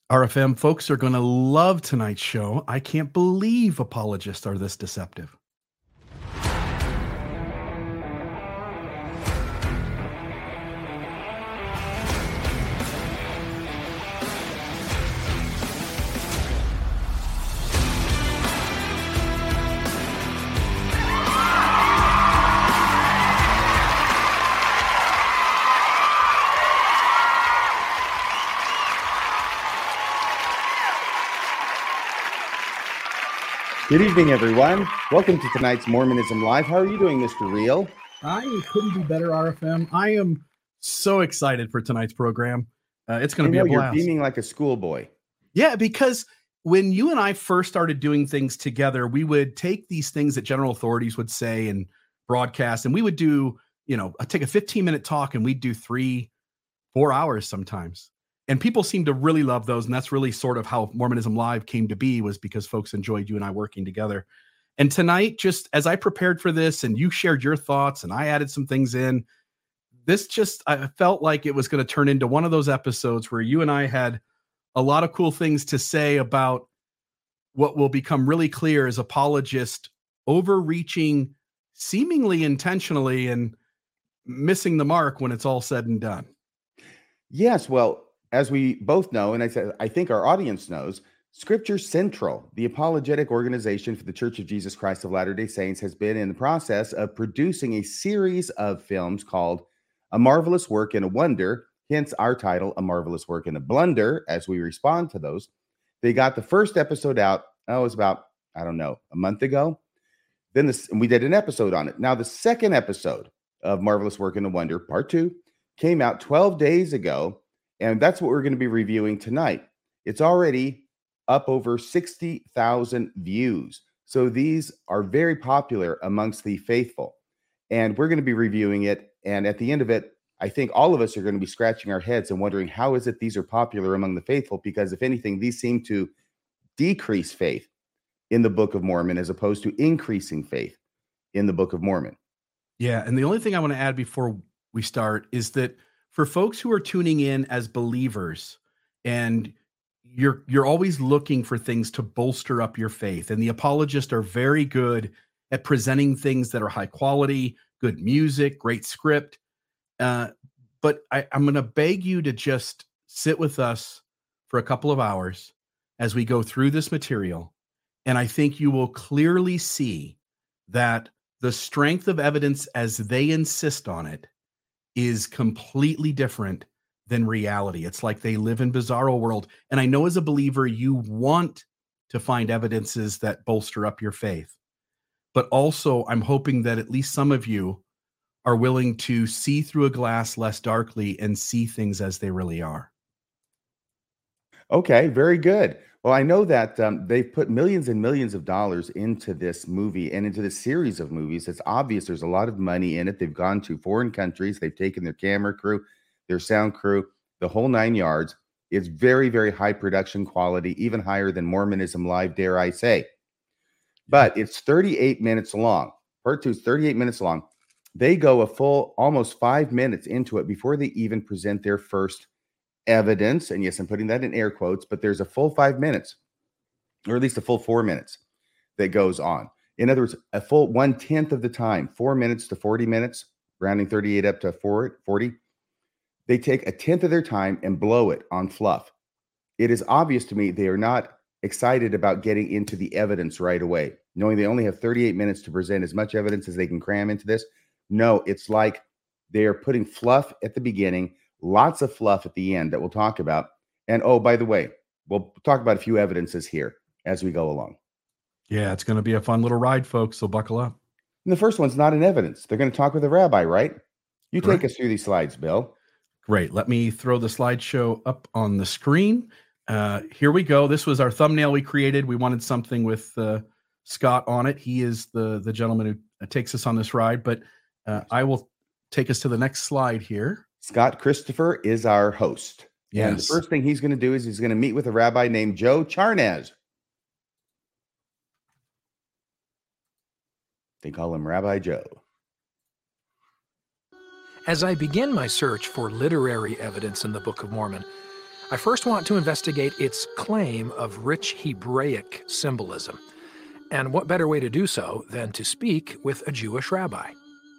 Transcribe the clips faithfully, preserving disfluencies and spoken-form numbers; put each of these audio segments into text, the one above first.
R F M folks are going to love tonight's show. I can't believe apologists are this deceptive. Good evening, everyone. Welcome to tonight's Mormonism Live. How are you doing, Mister Real? I couldn't be better, R F M. I am so excited for tonight's program. Uh, it's going to be a blast. You're beaming like a schoolboy. Yeah, because when you and I first started doing things together, we would take these things that general authorities would say and broadcast, and we would do, you know, take a fifteen minute talk and we'd do three, four hours sometimes. And people seem to really love those. And that's really sort of how Mormonism Live came to be, was because folks enjoyed you and I working together. And tonight, just as I prepared for this and you shared your thoughts and I added some things in, this just, I felt like it was going to turn into one of those episodes where you and I had a lot of cool things to say about what will become really clear as apologists overreaching seemingly intentionally and missing the mark when it's all said and done. Yes, well, as we both know, and I said, I think our audience knows, Scripture Central, the apologetic organization for the Church of Jesus Christ of Latter-day Saints, has been in the process of producing a series of films called A Marvelous Work and a Wonder, hence our title, A Marvelous Work and a Blunder, as we respond to those. They got the first episode out, oh, it was about, I don't know, a month ago. Then this, and we did an episode on it. Now, the second episode of Marvelous Work and a Wonder, part two, came out twelve days ago. And that's what we're going to be reviewing tonight. It's already up over sixty thousand views. So these are very popular amongst the faithful. And we're going to be reviewing it. And at the end of it, I think all of us are going to be scratching our heads and wondering, how is it these are popular among the faithful? Because if anything, these seem to decrease faith in the Book of Mormon as opposed to increasing faith in the Book of Mormon. Yeah. And the only thing I want to add before we start is that for folks who are tuning in as believers, and you're you're always looking for things to bolster up your faith, and the apologists are very good at presenting things that are high quality, good music, great script. Uh, but I, I'm going to beg you to just sit with us for a couple of hours as we go through this material, and I think you will clearly see that the strength of evidence as they insist on it is completely different than reality. It's like they live in bizarro world. And I know as a believer, you want to find evidences that bolster up your faith. But also, I'm hoping that at least some of you are willing to see through a glass less darkly and see things as they really are. Okay, very good. Well, I know that um, they've put millions and millions of dollars into this movie and into this series of movies. It's obvious there's a lot of money in it. They've gone to foreign countries. They've taken their camera crew, their sound crew, the whole nine yards. It's very, very high production quality, even higher than Mormonism Live, dare I say. But it's thirty-eight minutes long. Part two is thirty-eight minutes long. They go a full almost five minutes into it before they even present their first evidence. And yes, I'm putting that in air quotes, but there's a full five minutes, or at least a full four minutes that goes on. In other words, a full one tenth of the time, four minutes to forty minutes, rounding thirty-eight up to forty. They take a tenth of their time and blow it on fluff. It is obvious to me they are not excited about getting into the evidence right away, knowing they only have thirty-eight minutes to present as much evidence as they can cram into this. No, it's like they are putting fluff at the beginning, lots of fluff at the end that we'll talk about. And oh, by the way, we'll talk about a few evidences here as we go along. Yeah, it's going to be a fun little ride, folks. So buckle up. And the first one's not an evidence. They're going to talk with a rabbi, right? You Correct. Take us through these slides, Bill. Great. Let me throw the slideshow up on the screen. Uh, here we go. This was our thumbnail we created. We wanted something with uh, Scott on it. He is the, the gentleman who uh, takes us on this ride, but uh, I will take us to the next slide here. Scott Christopher is our host. Yes. And the first thing he's going to do is he's going to meet with a rabbi named Joe Charnaz. They call him Rabbi Joe. As I begin my search for literary evidence in the Book of Mormon, I first want to investigate its claim of rich Hebraic symbolism. And what better way to do so than to speak with a Jewish rabbi?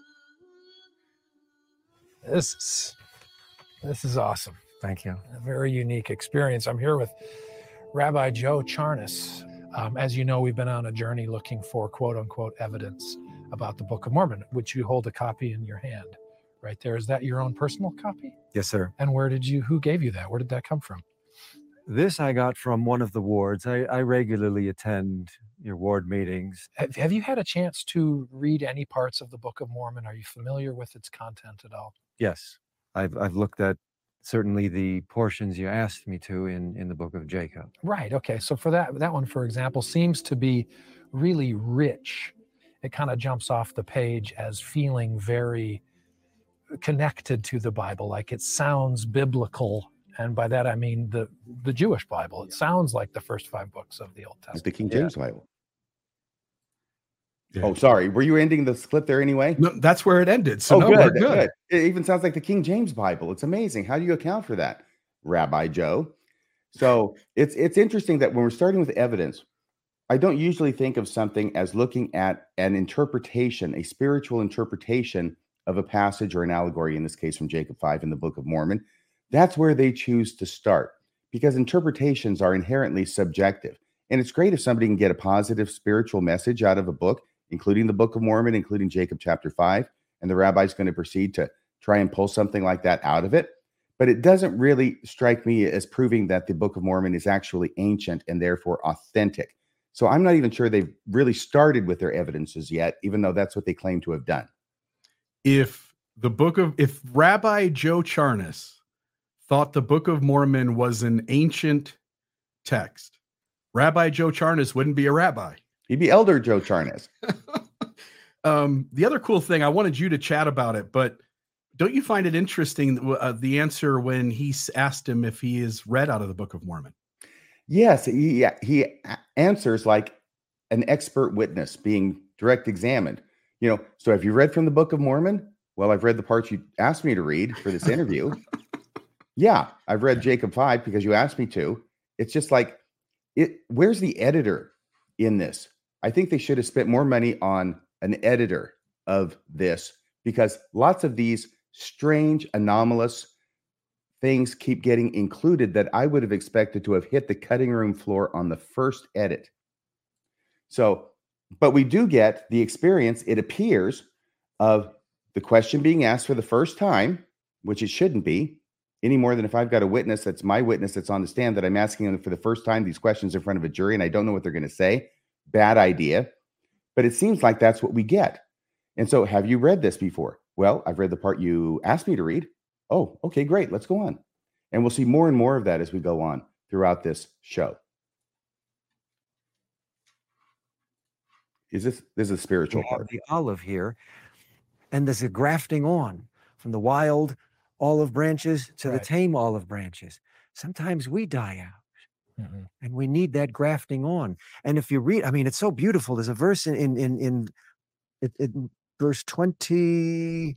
This is, this is awesome. Thank you. A very unique experience. I'm here with Rabbi Joe Charnas. Um, as you know, we've been on a journey looking for quote unquote evidence about the Book of Mormon, which you hold a copy in your hand right there. Is that your own personal copy? Yes, sir. And where did you, who gave you that? Where did that come from? This I got from one of the wards. I, I regularly attend your ward meetings. Have, have you had a chance to read any parts of the Book of Mormon? Are you familiar with its content at all? Yes. I've, I've looked at certainly the portions you asked me to in, in the Book of Jacob. Right. Okay. So for that, that one, for example, seems to be really rich. It kind of jumps off the page as feeling very connected to the Bible, like it sounds biblical. And by that, I mean the, the Jewish Bible. It sounds like the first five books of the Old It's Testament. the King James yeah. Bible. Yeah. Oh, sorry. Were you ending the clip there anyway? No, that's where it ended. So oh, no, good, we're good. good. It even sounds like the King James Bible. It's amazing. How do you account for that, Rabbi Joe? So it's it's interesting that when we're starting with evidence, I don't usually think of something as looking at an interpretation, a spiritual interpretation of a passage or an allegory, in this case from Jacob five in the Book of Mormon. That's where they choose to start, because interpretations are inherently subjective. And it's great if somebody can get a positive spiritual message out of a book, including the Book of Mormon, including Jacob chapter five, and the rabbi's going to proceed to try and pull something like that out of it. But it doesn't really strike me as proving that the Book of Mormon is actually ancient and therefore authentic. So I'm not even sure they've really started with their evidences yet, even though that's what they claim to have done. If the book of, if Rabbi Joe Charnas thought the Book of Mormon was an ancient text, Rabbi Joe Charnas wouldn't be a rabbi. He'd be Elder Joe Charnas. um, the other cool thing, I wanted you to chat about it, but don't you find it interesting, uh, the answer when he asked him if he is read out of the Book of Mormon? Yes, he, he answers like an expert witness being direct examined. You know, so have you read from the Book of Mormon? Well, I've read the parts you asked me to read for this interview. Yeah, I've read Jacob five because you asked me to. It's just like, it. Where's the editor in this? I think they should have spent more money on an editor of this, because lots of these strange, anomalous things keep getting included that I would have expected to have hit the cutting room floor on the first edit. So, but we do get the experience, it appears, of the question being asked for the first time, which it shouldn't be, any more than if I've got a witness that's my witness that's on the stand that I'm asking them for the first time these questions in front of a jury and I don't know what they're going to say. Bad idea. But it seems like that's what we get. And so, have you read this before? Well, I've read the part you asked me to read. Oh, okay, great. Let's go on. And we'll see more and more of that as we go on throughout this show. Is this, this is a spiritual part. The olive here, and there's a grafting on from the wild olive branches to right. the tame olive branches. Sometimes we die out, mm-hmm. and we need that grafting on. And if you read, I mean, it's so beautiful. There's a verse in in in, in, in, in verse twenty-two.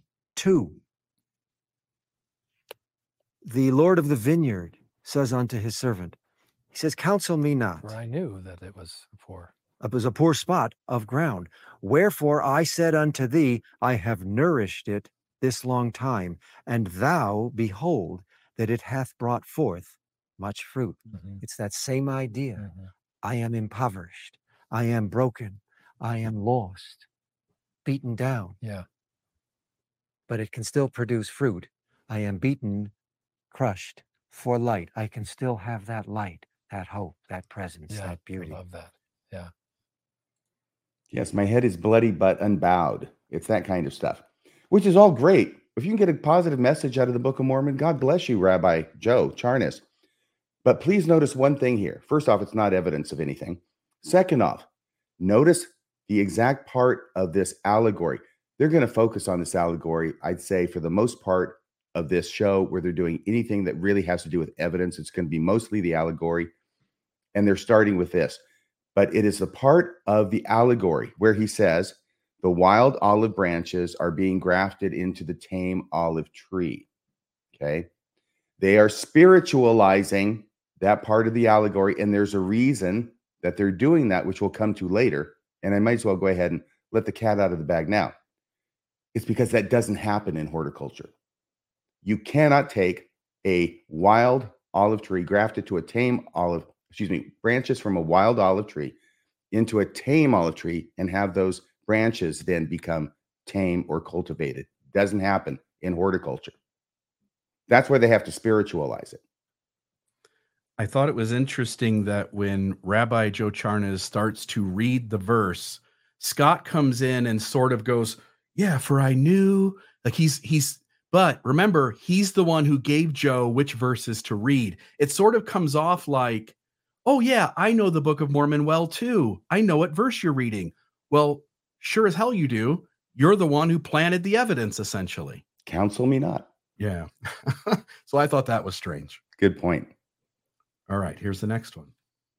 The Lord of the vineyard says unto his servant, he says, counsel me not. For I knew that it was poor. It was a poor spot of ground. Wherefore I said unto thee, I have nourished it this long time, and thou behold that it hath brought forth much fruit. Mm-hmm. It's that same idea. Mm-hmm. I am impoverished. I am broken. I am lost, beaten down. Yeah. But it can still produce fruit. I am beaten, crushed for light. I can still have that light, that hope, that presence, yeah, that beauty. I love that. Yeah. Yes, my head is bloody but unbowed. It's that kind of stuff, which is all great. If you can get a positive message out of the Book of Mormon, God bless you, Rabbi Joe Charnas. But please notice one thing here. First off, it's not evidence of anything. Second off, notice the exact part of this allegory. They're going to focus on this allegory, I'd say, for the most part of this show, where they're doing anything that really has to do with evidence. It's going to be mostly the allegory. And they're starting with this. But it is the part of the allegory where he says the wild olive branches are being grafted into the tame olive tree. Okay. They are spiritualizing that part of the allegory, and there's a reason that they're doing that, which we'll come to later. And I might as well go ahead and let the cat out of the bag now. It's because that doesn't happen in horticulture. You cannot take a wild olive tree, graft it to a tame olive, excuse me, branches from a wild olive tree into a tame olive tree and have those branches then become tame or cultivated. Doesn't happen in horticulture. That's why they have to spiritualize it. I thought it was interesting that when Rabbi Joe Charnas starts to read the verse, Scott comes in and sort of goes, yeah, for I knew, like he's, he's, but remember, he's the one who gave Joe which verses to read. It sort of comes off like, oh yeah, I know the Book of Mormon well too. I know what verse you're reading. Well, sure as hell you do. You're the one who planted the evidence, essentially. Counsel me not. Yeah. So I thought that was strange. Good point. All right, here's the next one.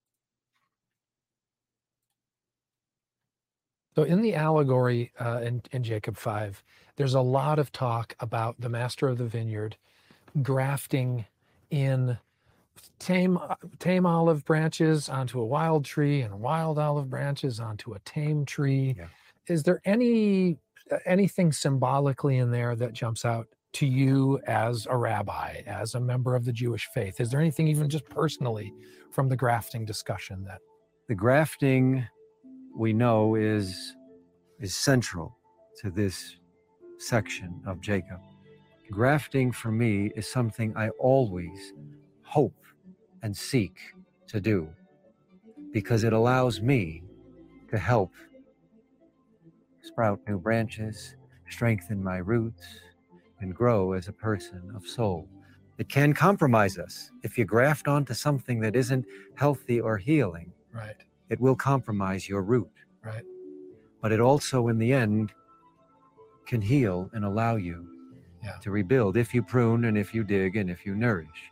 So in the allegory uh, in, in Jacob five, there's a lot of talk about the master of the vineyard grafting in tame, tame olive branches onto a wild tree and wild olive branches onto a tame tree. Yeah. Is there any anything symbolically in there that jumps out to you as a rabbi, as a member of the Jewish faith? Is there anything even just personally from the grafting discussion that The grafting, we know, is is central to this section of Jacob. Grafting for me is something I always hope and seek to do because it allows me to help sprout new branches, strengthen my roots, and grow as a person of soul. It can compromise us. If you graft onto something that isn't healthy or healing, right, it will compromise your root. right? But it also, in the end, can heal and allow you Yeah. to rebuild if you prune and if you dig and if you nourish.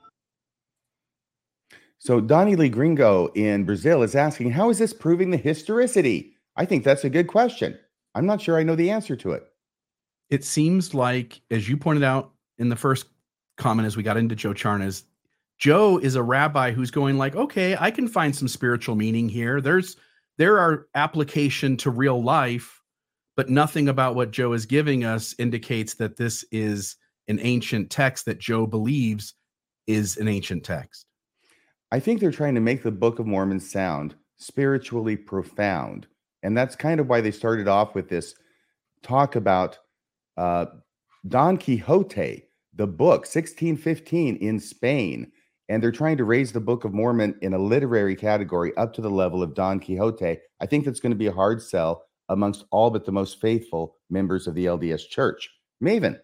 So Donnie Lee Gringo in Brazil is asking, how is this proving the historicity? I think that's a good question. I'm not sure I know the answer to it. It seems like, as you pointed out in the first comment, as we got into Joe Charnas, Joe is a rabbi who's going like, okay, I can find some spiritual meaning here. There's, there are application to real life, but nothing about what Joe is giving us indicates that this is an ancient text that Joe believes is an ancient text. I think they're trying to make the Book of Mormon sound spiritually profound. And that's kind of why they started off with this talk about uh, Don Quixote, the book, sixteen fifteen in Spain. And they're trying to raise the Book of Mormon in a literary category up to the level of Don Quixote. I think that's going to be a hard sell amongst all but the most faithful members of the L D S Church. Maven.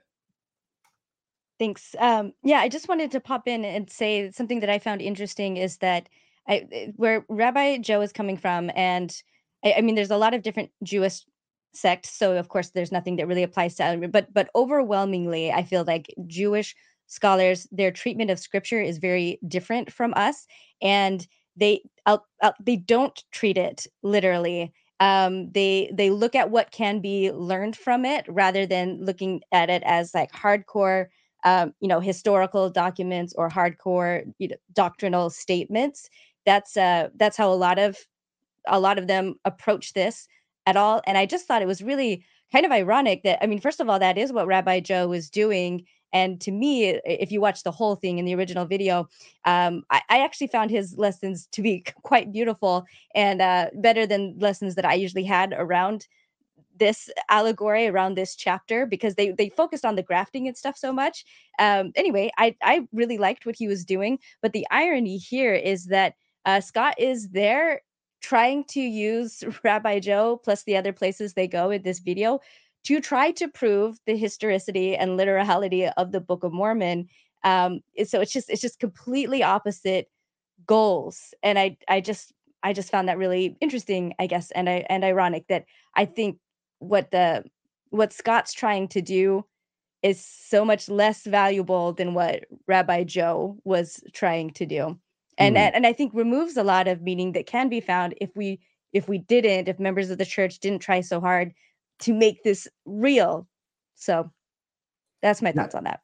Thanks. Um, yeah, I just wanted to pop in and say something that I found interesting is that I, eh, where Rabbi Joe is coming from, and I, I mean, there's a lot of different Jewish sects, so of course, there's nothing that really applies to, every- but but overwhelmingly, I feel like Jewish scholars, their treatment of Scripture is very different from us, and they out, out, they don't treat it literally. Um, they they look at what can be learned from it rather than looking at it as like hardcore um, you know, historical documents or hardcore, you know, doctrinal statements. That's uh, that's how a lot of a lot of them approach this at all. And I just thought it was really kind of ironic that, I mean, first of all, that is what Rabbi Joe was doing. And to me, i- if you watch the whole thing in the original video, um, I, I actually found his lessons to be quite beautiful and uh, better than lessons that I usually had around this allegory, around this chapter, because they they focused on the grafting and stuff so much. Um, anyway, I I really liked what he was doing, but the irony here is that uh, Scott is there trying to use Rabbi Joe plus the other places they go in this video to try to prove the historicity and literality of the Book of Mormon. Um, and so it's just it's just completely opposite goals, and I I just I just found that really interesting, I guess, and I and ironic that I think what the what Scott's trying to do is so much less valuable than what Rabbi Joe was trying to do. And Hmm. and and I think removes a lot of meaning that can be found if we if we didn't, if members of the church didn't try so hard to make this real. So that's my Now, thoughts on that.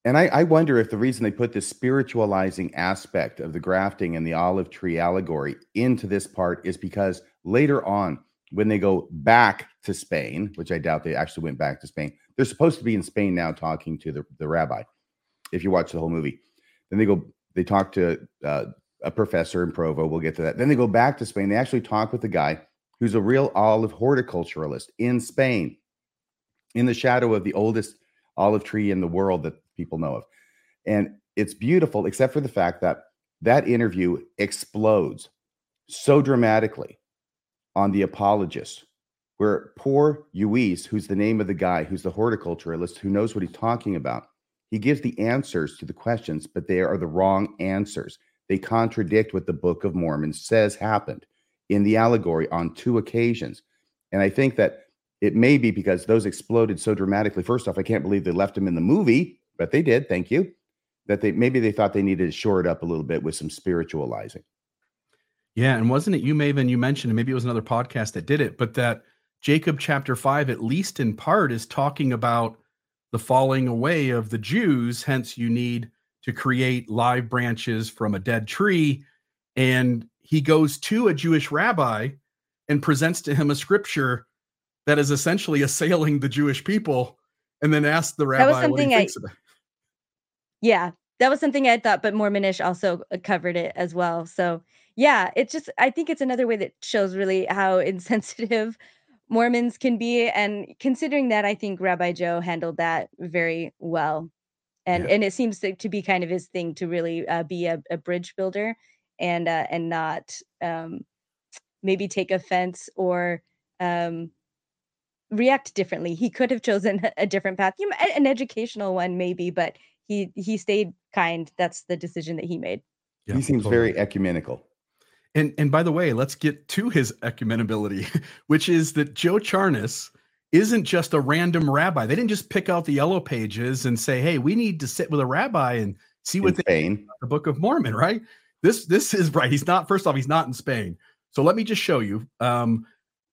And I, I wonder if the reason they put this spiritualizing aspect of the grafting and the olive tree allegory into this part is because later on, when they go back to Spain, which I doubt they actually went back to Spain, they're supposed to be in Spain now talking to the, the rabbi, if you watch the whole movie. Then they go, they talk to uh, a professor in Provo. We'll get to that. Then they go back to Spain. They actually talk with the guy who's a real olive horticulturalist in Spain, in the shadow of the oldest olive tree in the world that people know of. And it's beautiful, except for the fact that that interview explodes so dramatically on the apologists, where poor Luis, who's the name of the guy, who's the horticulturalist, who knows what he's talking about, he gives the answers to the questions, but they are the wrong answers. They contradict what the Book of Mormon says happened in the allegory on two occasions. And I think that it may be because those exploded so dramatically. First off, I can't believe they left him in the movie, but they did. Thank you. That they maybe they thought they needed to shore it up a little bit with some spiritualizing. Yeah, and wasn't it you, Maven, you mentioned, and maybe it was another podcast that did it, but that Jacob chapter five, at least in part, is talking about the falling away of the Jews. Hence, you need to create live branches from a dead tree. And he goes to a Jewish rabbi and presents to him a scripture that is essentially assailing the Jewish people, and then asks the rabbi what he thinks I, of it. Yeah, that was something I thought, but Mormonish also covered it as well. So yeah, it's just, I think it's another way that shows really how insensitive Mormons can be. And considering that, I think Rabbi Joe handled that very well. And Yeah. and it seems to, to be kind of his thing to really uh, be a, a bridge builder and uh, and not um, maybe take offense or um, react differently. He could have chosen a different path, you know, an educational one maybe, but he he stayed kind. That's the decision that he made. Yeah, he seems totally. very ecumenical. And and by the way, let's get to his ecumenability, which is that Joe Charnas isn't just a random rabbi. They didn't just pick out the yellow pages and say, hey, we need to sit with a rabbi and see what In they Spain. think about the Book of Mormon, right? This this is right. He's not, first off, he's not in Spain. So let me just show you. Um,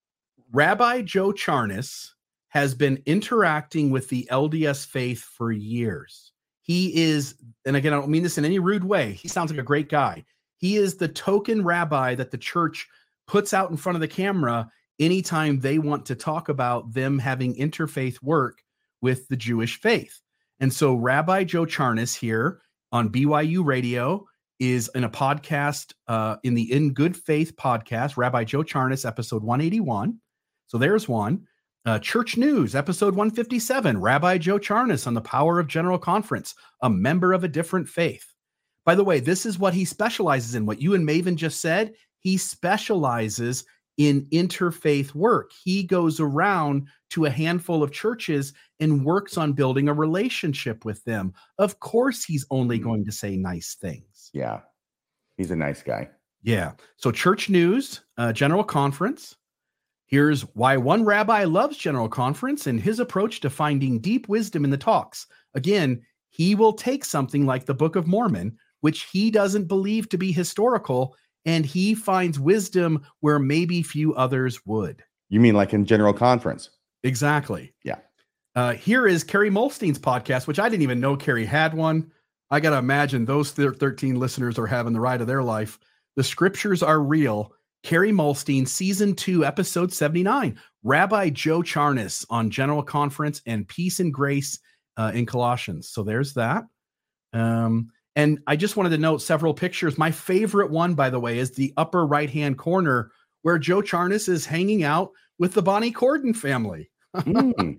Rabbi Joe Charnas has been interacting with the L D S faith for years. He is, and again, I don't mean this in any rude way. He sounds like a great guy. He is the token rabbi that the church puts out in front of the camera anytime they want to talk about them having interfaith work with the Jewish faith. And so Rabbi Joe Charnas here on B Y U Radio is in a podcast, uh, in the In Good Faith podcast, Rabbi Joe Charnas, episode one eighty-one. So there's one. Uh, Church News, episode one fifty-seven, Rabbi Joe Charnas on the power of General Conference, a member of a different faith. By the way, this is what he specializes in. What you and Maven just said, he specializes in interfaith work. He goes around to a handful of churches and works on building a relationship with them. Of course, he's only going to say nice things. Yeah, he's a nice guy. Yeah. So Church News, uh, General Conference. Here's why one rabbi loves General Conference and his approach to finding deep wisdom in the talks. Again, he will take something like the Book of Mormon, which he doesn't believe to be historical, and he finds wisdom where maybe few others would. You mean like in General Conference? Exactly. Yeah. Uh, here is Carrie Molstein's podcast, which I didn't even know Carrie had one. I got to imagine those thirteen listeners are having the ride of their life. The Scriptures Are Real. Carrie Molstein, season two, episode seventy-nine. Rabbi Joe Charnas on General Conference and Peace and Grace uh, in Colossians. So there's that. Um, and I just wanted to note several pictures. My favorite one, by the way, is the upper right-hand corner where Joe Charnas is hanging out with the Bonnie Cordon family. Mm.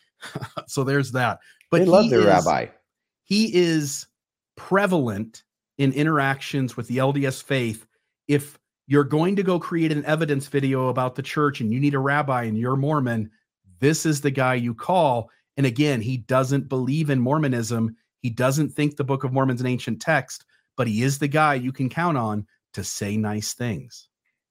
So there's that. But They love he their is, rabbi. He is prevalent in interactions with the L D S faith. If you're going to go create an evidence video about the church and you need a rabbi and you're Mormon, this is the guy you call. And again, he doesn't believe in Mormonism. He doesn't think the Book of Mormon's an ancient text, but he is the guy you can count on to say nice things.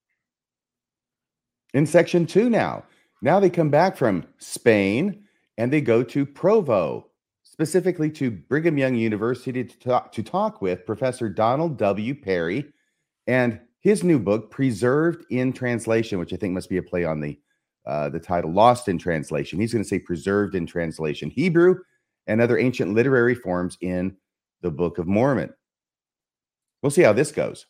In section two now. Now they come back from Spain and they go to Provo, specifically to Brigham Young University to talk, to talk with Professor Donald W. Perry and his new book, Preserved in Translation, which I think must be a play on the uh, the title, Lost in Translation. He's going to say Preserved in Translation, Hebrew and other ancient literary forms in the Book of Mormon. We'll see how this goes.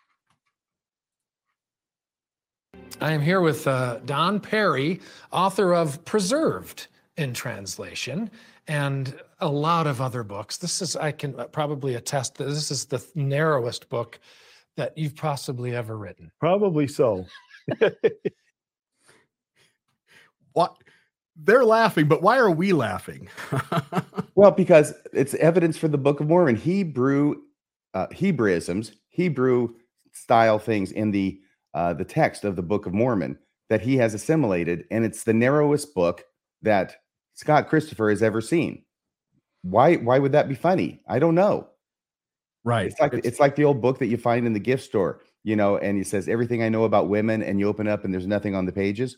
I am here with uh, Don Perry, author of Preserved in Translation and a lot of other books. This is, I can probably attest that this is the narrowest book that you've possibly ever written. Probably so. What? They're laughing, but why are we laughing? Well, because it's evidence for the Book of Mormon. Hebrew, uh, Hebraisms, Hebrew style things in the uh, the text of the Book of Mormon that he has assimilated, and it's the narrowest book that Scott Christopher has ever seen. Why? Why would that be funny? I don't know. Right. It's like it's, it's like the old book that you find in the gift store, you know, and it says everything I know about women, and you open up and there's nothing on the pages.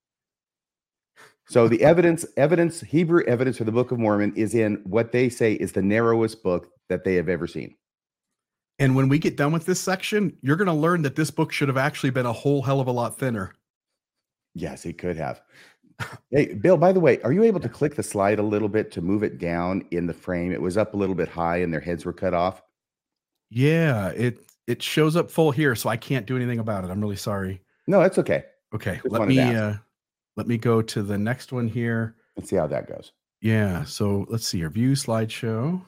So the evidence, evidence, Hebrew evidence for the Book of Mormon is in what they say is the narrowest book that they have ever seen. And when we get done with this section, you're going to learn that this book should have actually been a whole hell of a lot thinner. Yes, he could have. Hey, Bill, by the way, are you able to click the slide a little bit to move it down in the frame? It was up a little bit high and their heads were cut off. Yeah, it it shows up full here, so I can't do anything about it. I'm really sorry. No, that's okay. Okay, Just let wanted me to ask. uh, let me go to the next one here. Let's see how that goes. Yeah, so let's see your view slideshow.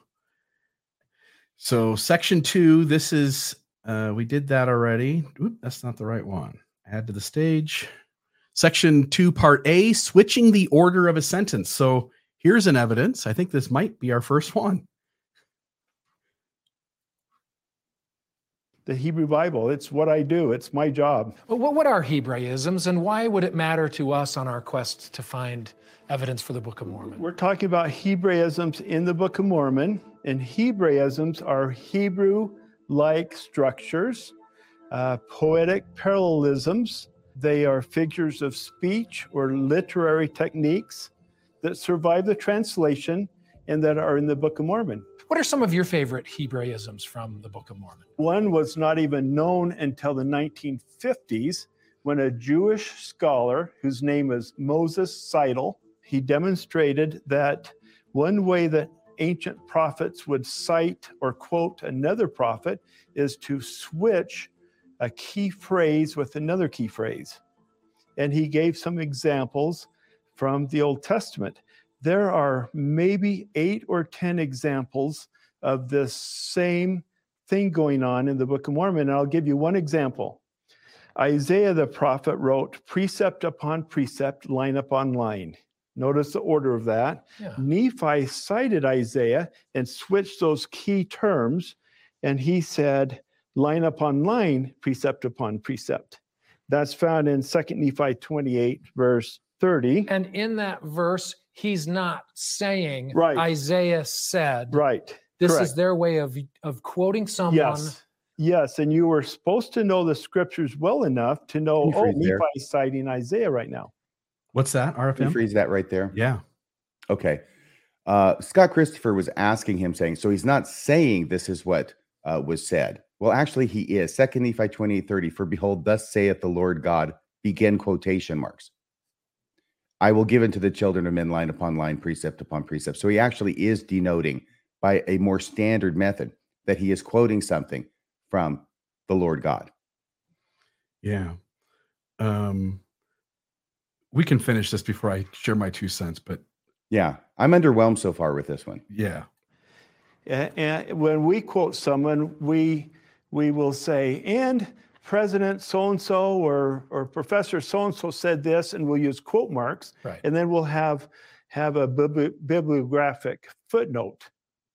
So section two, this is uh, we did that already. Oop, that's not the right one. Add to the stage. Section two, part A, switching the order of a sentence. So here's an evidence. I think this might be our first one. The Hebrew Bible, it's what I do. It's my job. Well, what, what are Hebraisms, and why would it matter to us on our quest to find evidence for the Book of Mormon? We're talking about Hebraisms in the Book of Mormon, and Hebraisms are Hebrew-like structures, uh, poetic parallelisms. They are figures of speech or literary techniques that survive the translation and that are in the Book of Mormon. What are some of your favorite Hebraisms from the Book of Mormon? One was not even known until the nineteen fifties when a Jewish scholar whose name is Moses Seidel, he demonstrated that one way that ancient prophets would cite or quote another prophet is to switch a key phrase with another key phrase. And he gave some examples from the Old Testament. There are maybe eight or ten examples of this same thing going on in the Book of Mormon. And I'll give you one example. Isaiah the prophet wrote precept upon precept, line upon line. Notice the order of that. Yeah. Nephi cited Isaiah and switched those key terms, and he said line upon line, precept upon precept. That's found in Second Nephi twenty-eight, verse thirty. And in that verse, he's not saying Right. Isaiah said. Right. This Correct. is their way of, of quoting someone. Yes. Yes. And you were supposed to know the scriptures well enough to know, Can you oh, freeze there? Nephi's citing Isaiah right now. What's that, R F Can you M? freeze that right there? Yeah. Okay. Uh, Scott Christopher was asking him, saying, so he's not saying this is what uh, was said. Well, actually, he is. Second Nephi twenty-eight thirty, for behold, thus saith the Lord God, begin quotation marks. I will give unto the children of men line upon line, precept upon precept. So he actually is denoting by a more standard method that he is quoting something from the Lord God. Yeah. Um, we can finish this before I share my two cents, but Yeah, I'm underwhelmed so far with this one. yeah. And, and when we quote someone, we we will say, and President so-and-so or, or Professor so-and-so said this, and we'll use quote marks. Right. And then we'll have, have a bibli- bibliographic footnote.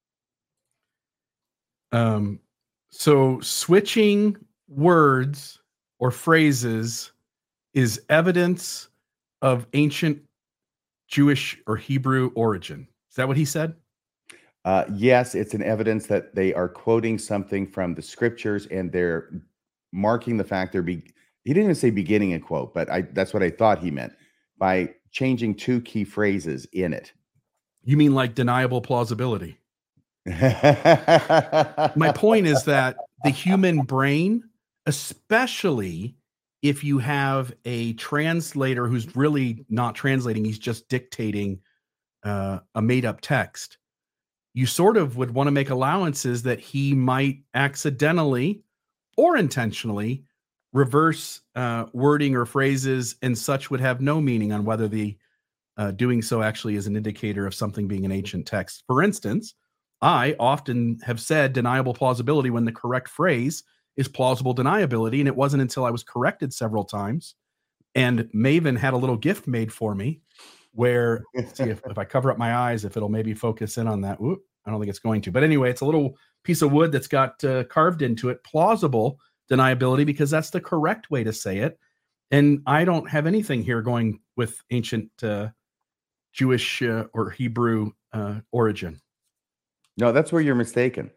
Um, so switching words or phrases is evidence of ancient Jewish or Hebrew origin. Is that what he said? Uh, yes, it's an evidence that they are quoting something from the scriptures and they're marking the fact they're be he didn't even say beginning a quote, but I that's what I thought he meant by changing two key phrases in it. You mean like deniable plausibility? My My point is that the human brain, especially if you have a translator who's really not translating, he's just dictating uh, a made up text, you sort of would want to make allowances that he might accidentally or intentionally reverse uh, wording or phrases, and such would have no meaning on whether the uh, doing so actually is an indicator of something being an ancient text. For instance, I often have said deniable plausibility when the correct phrase is plausible deniability, and it wasn't until I was corrected several times and Maven had a little gift made for me where, see if, if I cover up my eyes, if it'll maybe focus in on that. Whoop, I don't think it's going to, but anyway, it's a little piece of wood that's got uh, carved into it, plausible deniability, because that's the correct way to say it. And I don't have anything here going with ancient uh, Jewish uh, or Hebrew uh, origin. No, that's where you're mistaken.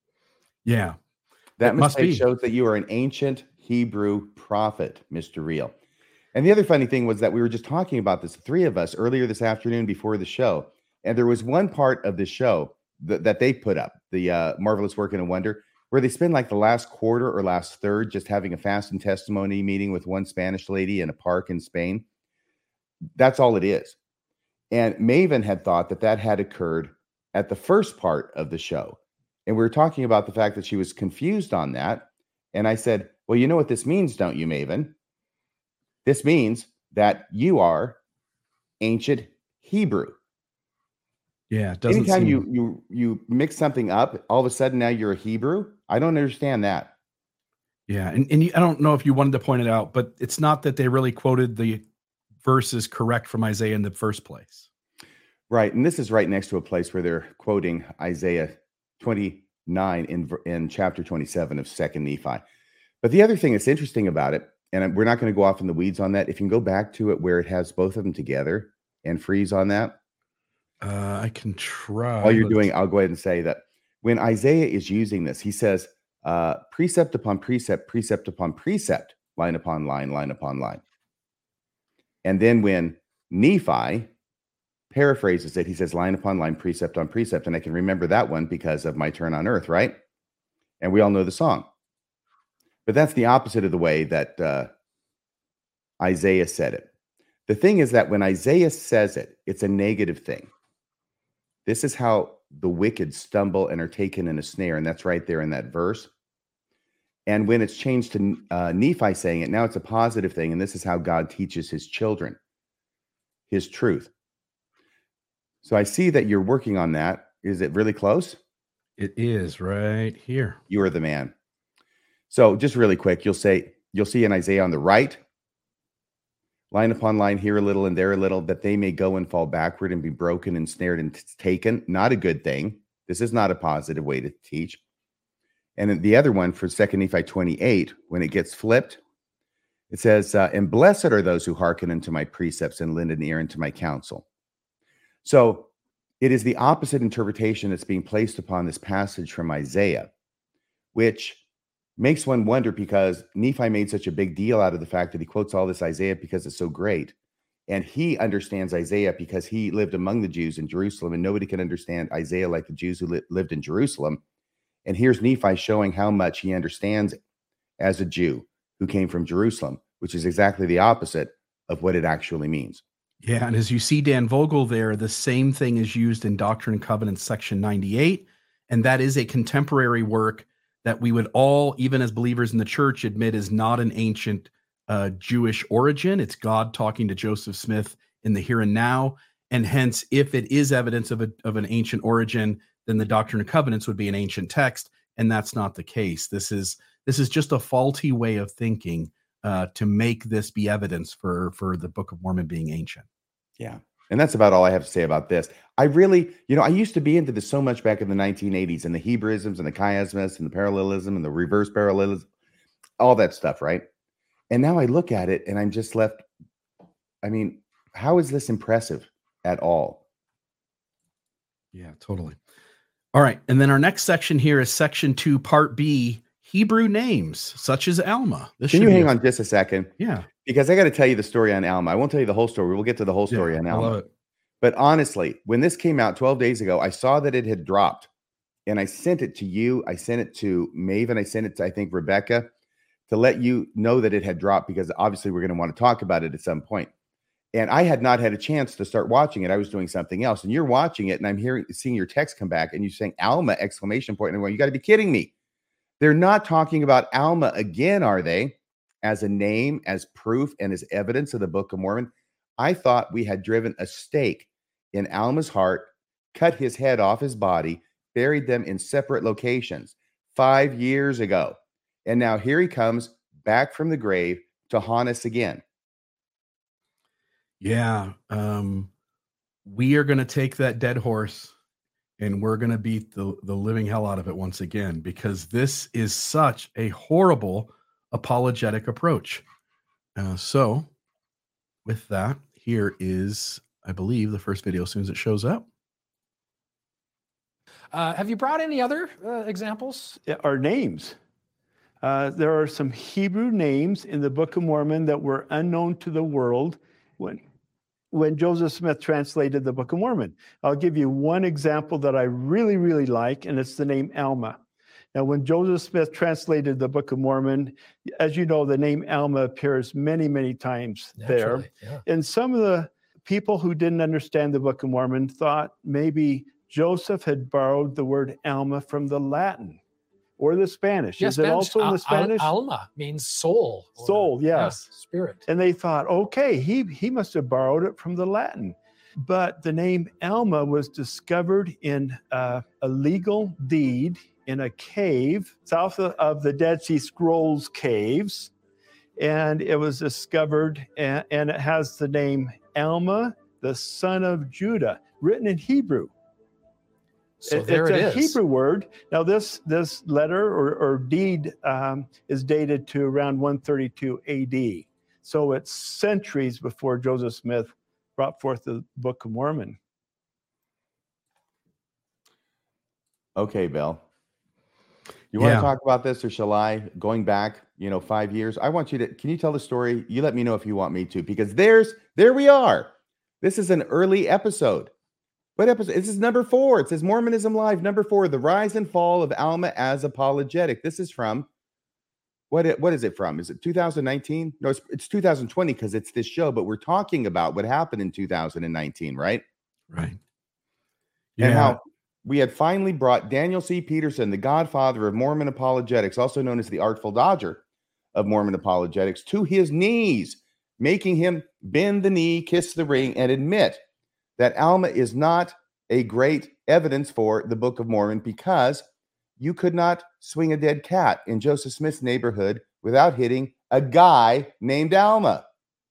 Yeah. That It must mistake be. shows that you are an ancient Hebrew prophet, Mister Real. And the other funny thing was that we were just talking about this, the three of us, earlier this afternoon before the show. And there was one part of the show that, that they put up, the uh, Marvelous Work and a Wonder, where they spend like the last quarter or last third just having a fast and testimony meeting with one Spanish lady in a park in Spain. That's all it is. And Maven had thought that that had occurred at the first part of the show. And we were talking about the fact that she was confused on that. And I said, well, you know what this means, don't you, Maven? This means that you are ancient Hebrew. Yeah. It doesn't Anytime seem, you you you mix something up, all of a sudden now you're a Hebrew. I don't understand that. yeah. And, and you, I don't know if you wanted to point it out, but it's not that they really quoted the verses correct from Isaiah in the first place. Right. And this is right next to a place where they're quoting Isaiah twenty-nine in, in chapter twenty-seven of Second Nephi. But the other thing that's interesting about it, and we're not going to go off in the weeds on that, if you can go back to it where it has both of them together and freeze on that. Uh, I can try. While you're Let's- doing, I'll go ahead and say that when Isaiah is using this, he says uh, precept upon precept, precept upon precept, line upon line, line upon line. And then when Nephi paraphrases it, he says line upon line, precept on precept. And I can remember that one because of My Turn on Earth, right? And we all know the song. But that's the opposite of the way that uh, Isaiah said it. The thing is that when Isaiah says it, it's a negative thing. This is how the wicked stumble and are taken in a snare. And that's right there in that verse. And when it's changed to uh, Nephi saying it, now it's a positive thing. And this is how God teaches his children his truth. So I see that you're working on that. Is it really close? It is right here. You are the man. So just really quick, you'll say, you'll see in Isaiah on the right, line upon line, here a little and there a little, that they may go and fall backward and be broken and snared and t- taken. Not a good thing. This is not a positive way to teach. And then the other one for Second Nephi twenty-eight, when it gets flipped, it says, uh, and blessed are those who hearken unto my precepts and lend an ear unto my counsel. So it is the opposite interpretation that's being placed upon this passage from Isaiah, which makes one wonder, because Nephi made such a big deal out of the fact that he quotes all this Isaiah because it's so great. And he understands Isaiah because he lived among the Jews in Jerusalem, and nobody can understand Isaiah like the Jews who li- lived in Jerusalem. And here's Nephi showing how much he understands as a Jew who came from Jerusalem, which is exactly the opposite of what it actually means. Yeah, and as you see Dan Vogel there, the same thing is used in Doctrine and Covenants section ninety-eight, and that is a contemporary work that we would all, even as believers in the church, admit is not an ancient uh, Jewish origin. It's God talking to Joseph Smith in the here and now, and hence, if it is evidence of, a, of an ancient origin, then the Doctrine and Covenants would be an ancient text, and that's not the case. This is this is just a faulty way of thinking uh, to make this be evidence for, for the Book of Mormon being ancient. Yeah. And that's about all I have to say about this. I really, you know, I used to be into this so much back in the nineteen eighties, and the Hebraisms and the chiasmus and the parallelism and the reverse parallelism, all that stuff, right? And now I look at it and I'm just left, I mean, how is this impressive at all? Yeah, totally. All right. And then our next section here is section two, part B, Hebrew names, such as Alma. This Can should you be hang a- on just a second? Yeah. Because I got to tell you the story on Alma. I won't tell you the whole story. We'll get to the whole story yeah, on I Alma. love it. But honestly, when this came out twelve days ago, I saw that it had dropped, and I sent it to you. I sent it to Maven. I sent it to, I think, Rebecca, to let you know that it had dropped, because obviously we're going to want to talk about it at some point. And I had not had a chance to start watching it. I was doing something else. And you're watching it, and I'm hearing, seeing your text come back, and you're saying Alma exclamation point. And I'm going, you got to be kidding me. They're not talking about Alma again, are they? As a name, as proof, and as evidence of the Book of Mormon. I thought we had driven a stake in Alma's heart, cut his head off his body, buried them in separate locations five years ago. And now here he comes back from the grave to haunt us again. Yeah. Um, we are going to take that dead horse and we're going to beat the, the living hell out of it once again, because this is such a horrible apologetic approach. Uh, so with that, here is, I believe, the first video as soon as it shows up. Uh, have you brought any other uh, examples? Are names. Uh, there are some Hebrew names in the Book of Mormon that were unknown to the world when, when Joseph Smith translated the Book of Mormon. I'll give you one example that I really, really like, and it's the name Alma. Now, when Joseph Smith translated the Book of Mormon, as you know, the name Alma appears many, many times Naturally, there. yeah. And some of the people who didn't understand the Book of Mormon thought maybe Joseph had borrowed the word Alma from the Latin or the Spanish. Yes, Is it also in the Spanish? Al- Alma means soul. or- Soul, yes. yeah, spirit. And they thought, okay, he, he must have borrowed it from the Latin. But the name Alma was discovered in uh, a legal deed in a cave south of the Dead Sea Scrolls caves. And it was discovered, and, and it has the name Alma, the son of Judah, written in Hebrew. So It- there it's it a is. Hebrew word. Now, this this letter or, or deed um, is dated to around one thirty-two A D. So it's centuries before Joseph Smith brought forth the Book of Mormon. Okay, Bill. You want Yeah. to talk about this, or shall I? Going back, you know, five years. I want you to. Can you tell the story? You let me know if you want me to, because there's there we are. This is an early episode. What episode? This is number four. It says Mormonism Live, number four, the rise and fall of Alma as apologetic. This is from what? It, what is it from? Is it two thousand nineteen? No, it's, it's two thousand twenty because it's this show. But we're talking about what happened in two thousand nineteen, right? Right. And how we had finally brought Daniel C. Peterson, the godfather of Mormon apologetics, also known as the Artful Dodger of Mormon apologetics, to his knees, making him bend the knee, kiss the ring, and admit that Alma is not a great evidence for the Book of Mormon, because you could not swing a dead cat in Joseph Smith's neighborhood without hitting a guy named Alma.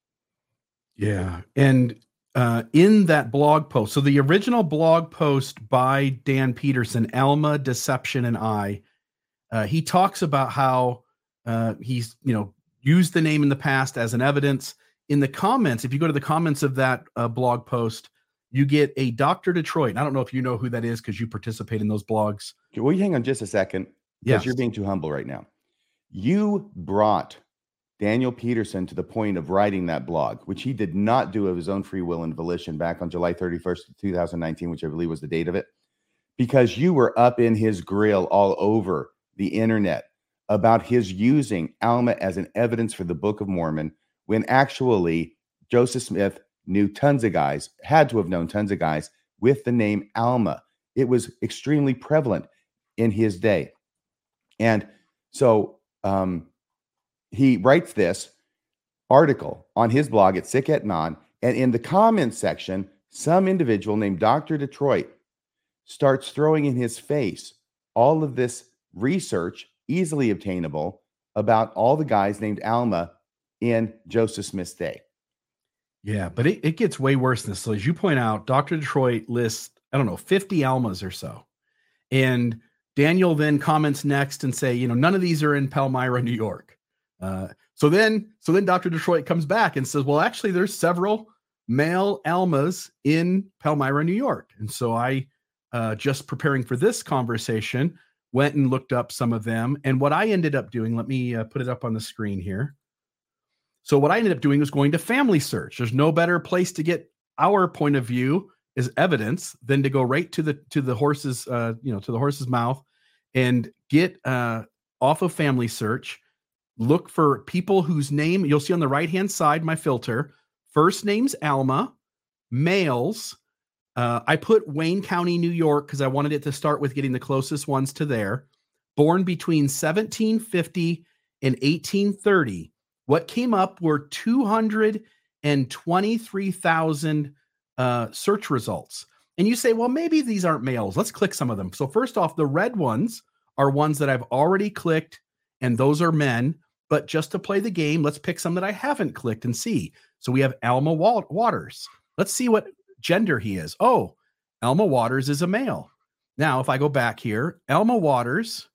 Yeah. And uh, in that blog post, so the original blog post by Dan Peterson, Alma, Deception, and I, uh, he talks about how uh, he's, you know, used the name in the past as an evidence. In the comments, if you go to the comments of that uh, blog post, you get a Doctor Detroit. And I don't know if you know who that is because you participate in those blogs. Okay, will you hang on just a second? Because Yes. you're being too humble right now. You brought Daniel Peterson to the point of writing that blog, which he did not do of his own free will and volition back on July thirty-first, two thousand nineteen, which I believe was the date of it, because you were up in his grill all over the internet about his using Alma as an evidence for the Book of Mormon, when actually Joseph Smith knew tons of guys, had to have known tons of guys with the name Alma. It was extremely prevalent in his day. And so um, he writes this article on his blog at Sick et Non, and in the comments section, some individual named Doctor Detroit starts throwing in his face all of this research, easily obtainable, about all the guys named Alma in Joseph Smith's day. Yeah, but it, it gets way worse than this. So as you point out, Doctor Detroit lists, I don't know, fifty Almas or so. And Daniel then comments next and say, you know, none of these are in Palmyra, New York. Uh, so then, so then Doctor Detroit comes back and says, well, actually there's several male Almas in Palmyra, New York. And so I, uh, just preparing for this conversation, went and looked up some of them. And what I ended up doing, let me uh, put it up on the screen here. So what I ended up doing was going to Family Search. There's no better place to get our point of view as evidence than to go right to the to the horse's uh, you know to the horse's mouth and get uh, off of Family Search. Look for people whose name you'll see on the right hand side. My filter First name's Alma, males. Uh, I put Wayne County, New York, because I wanted it to start with getting the closest ones to there. Born between seventeen fifty and eighteen thirty. What came up were two hundred twenty-three thousand uh, search results. And you say, well, maybe these aren't males. Let's click some of them. So first off, the red ones are ones that I've already clicked, and those are men. But just to play the game, let's pick some that I haven't clicked and see. So we have Alma Waters. Let's see what gender he is. Oh, Alma Waters is a male. Now, if I go back here, Alma Waters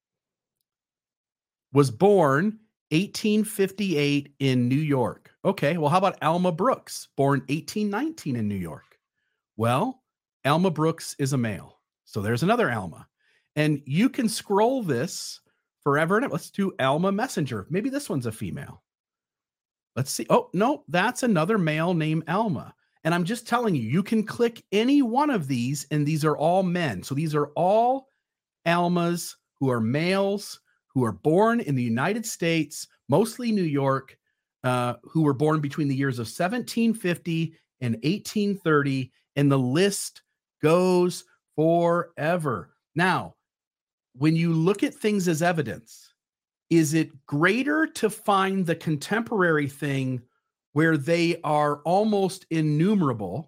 was born eighteen fifty-eight in New York. Okay, well, how about Alma Brooks, born eighteen nineteen in New York? Well, Alma Brooks is a male. So there's another Alma. And you can scroll this forever. And let's do Alma Messenger. Maybe this one's a female. Let's see. Oh, no, that's another male named Alma. And I'm just telling you, you can click any one of these, and these are all men. So these are all Almas who are males, who are born in the United States, mostly New York, uh, who were born between the years of seventeen fifty and eighteen thirty. And the list goes forever. Now, when you look at things as evidence, is it greater to find the contemporary thing where they are almost innumerable,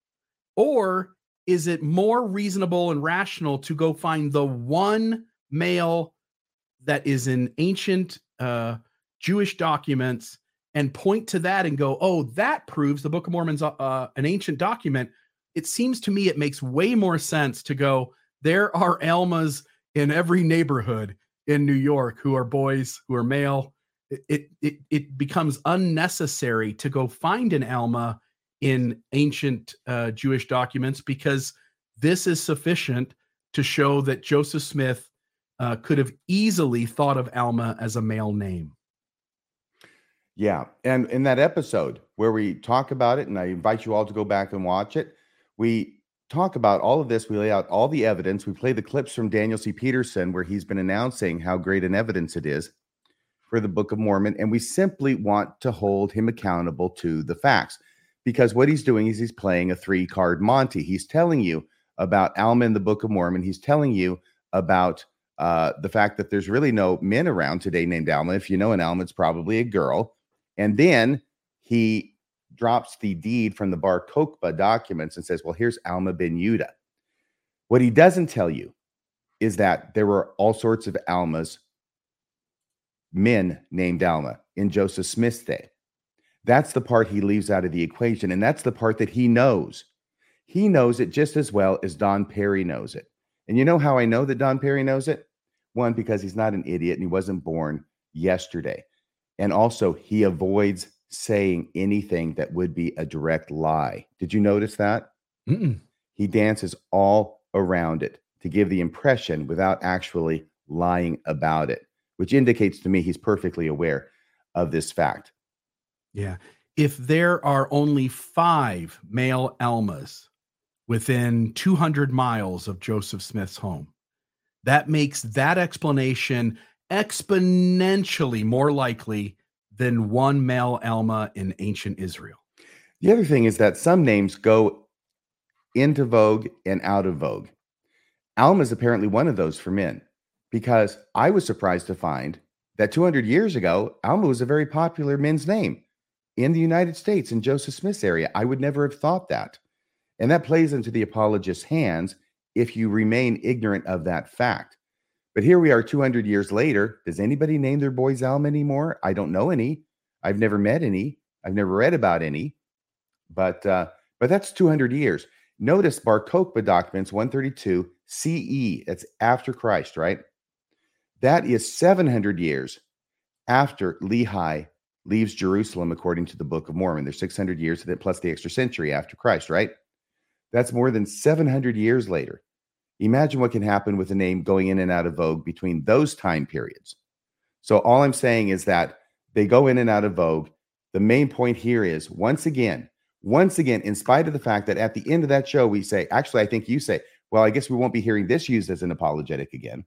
or is it more reasonable and rational to go find the one male that is in ancient uh, Jewish documents and point to that and go, oh, that proves the Book of Mormon's uh, an ancient document? It seems to me it makes way more sense to go, there are Almas in every neighborhood in New York who are boys, who are male. It, it, it becomes unnecessary to go find an Alma in ancient uh, Jewish documents, because this is sufficient to show that Joseph Smith uh, could have easily thought of Alma as a male name. Yeah. And in that episode where we talk about it, and I invite you all to go back and watch it, we talk about all of this. We lay out all the evidence. We play the clips from Daniel C. Peterson, where he's been announcing how great an evidence it is for the Book of Mormon. And we simply want to hold him accountable to the facts, because what he's doing is he's playing a three card Monty. He's telling you about Alma in the Book of Mormon. He's telling you about uh, the fact that there's really no men around today named Alma. If you know an Alma, it's probably a girl. And then he drops the deed from the Bar Kokhba documents and says, well, here's Alma ben Yudah. What he doesn't tell you is that there were all sorts of Almas, men named Alma, in Joseph Smith's day. That's the part he leaves out of the equation, and that's the part that he knows. He knows it just as well as Don Perry knows it. And you know how I know that Don Perry knows it? One, because he's not an idiot and he wasn't born yesterday. And also, he avoids saying anything that would be a direct lie. Did you notice that? Mm-mm. He dances all around it to give the impression without actually lying about it, which indicates to me he's perfectly aware of this fact. Yeah. If there are only five male Almas within two hundred miles of Joseph Smith's home, that makes that explanation exponentially more likely than one male Alma in ancient Israel. The other thing is that some names go into vogue and out of vogue. Alma is apparently one of those for men, because I was surprised to find that two hundred years ago, Alma was a very popular men's name in the United States, in Joseph Smith's area. I would never have thought that. And that plays into the apologist's hands if you remain ignorant of that fact. But here we are two hundred years later. Does anybody name their boys Alma anymore? I don't know any. I've never met any. I've never read about any. But uh, but that's two hundred years. Notice Bar Kokhba documents one thirty-two C E. That's after Christ, right? That is seven hundred years after Lehi leaves Jerusalem, according to the Book of Mormon. There's six hundred years plus the extra century after Christ, right? That's more than seven hundred years later. Imagine what can happen with a name going in and out of vogue between those time periods. So all I'm saying is that they go in and out of vogue. The main point here is, once again, once again, in spite of the fact that at the end of that show, we say, actually, I think you say, well, I guess we won't be hearing this used as an apologetic again.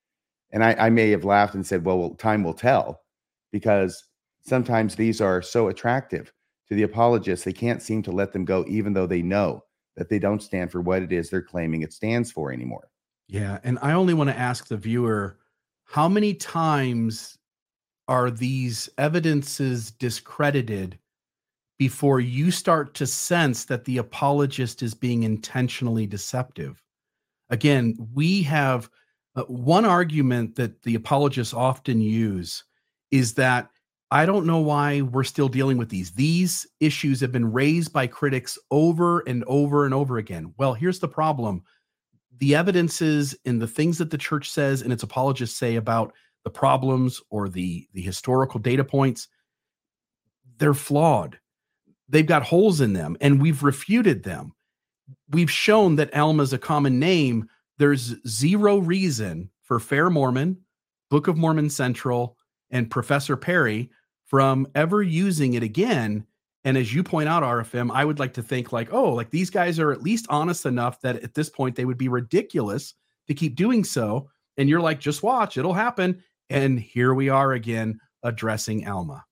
And I, I may have laughed and said, well, well, time will tell, because sometimes these are so attractive to the apologists, they can't seem to let them go, even though they know that they don't stand for what it is they're claiming it stands for anymore. Yeah. And I only want to ask the viewer, how many times are these evidences discredited before you start to sense that the apologist is being intentionally deceptive? Again, we have uh, one argument that the apologists often use is that I don't know why we're still dealing with these. These issues have been raised by critics over and over and over again. Well, here's the problem. The evidences and the things that the church says and its apologists say about the problems or the, the historical data points, they're flawed. They've got holes in them, and we've refuted them. We've shown that Alma is a common name. There's zero reason for Fair Mormon, Book of Mormon Central, and Professor Perry from ever using it again. And as you point out, R F M, I would like to think like, oh, like these guys are at least honest enough that at this point they would be ridiculous to keep doing so. And you're like, just watch, it'll happen. And here we are again addressing Alma.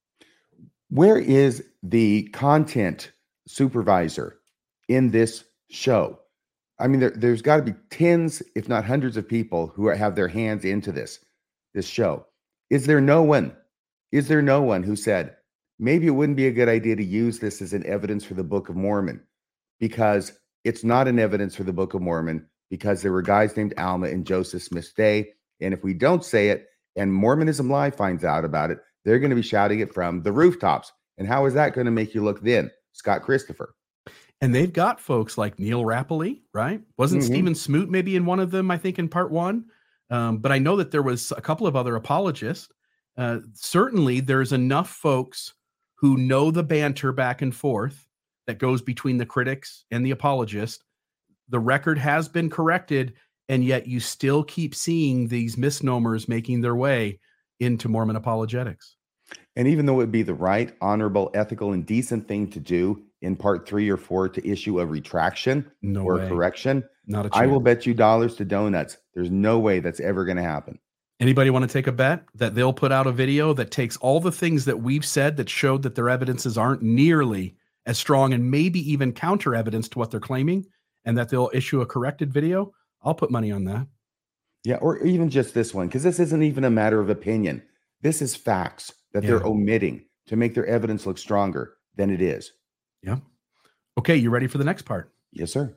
Where is the content supervisor in this show? I mean, there, there's got to be tens, if not hundreds of people who are, have their hands into this, this show. Is there no one, is there no one who said, maybe it wouldn't be a good idea to use this as an evidence for the Book of Mormon, because it's not an evidence for the Book of Mormon, because there were guys named Alma and Joseph Smith Day. And if we don't say it and Mormonism Live finds out about it, they're going to be shouting it from the rooftops. And how is that going to make you look then, Scott Christopher? And they've got folks like Neil Rappley, right? Wasn't mm-hmm. Stephen Smoot maybe in one of them, I think, in part one? Um, but I know that there was a couple of other apologists. Uh, certainly, there's enough folks who know the banter back and forth that goes between the critics and the apologist. The record has been corrected, and yet you still keep seeing these misnomers making their way into Mormon apologetics. And even though it would be the right, honorable, ethical, and decent thing to do in part three or four to issue a retraction no or way. a correction, Not a chance. I will bet you dollars to donuts. There's no way that's ever going to happen. Anybody want to take a bet that they'll put out a video that takes all the things that we've said that showed that their evidences aren't nearly as strong and maybe even counter evidence to what they're claiming, and that they'll issue a corrected video? I'll put money on that. Yeah, or even just this one, because this isn't even a matter of opinion. This is facts that yeah. they're omitting to make their evidence look stronger than it is. Yeah. Okay, you ready for the next part? Yes, sir.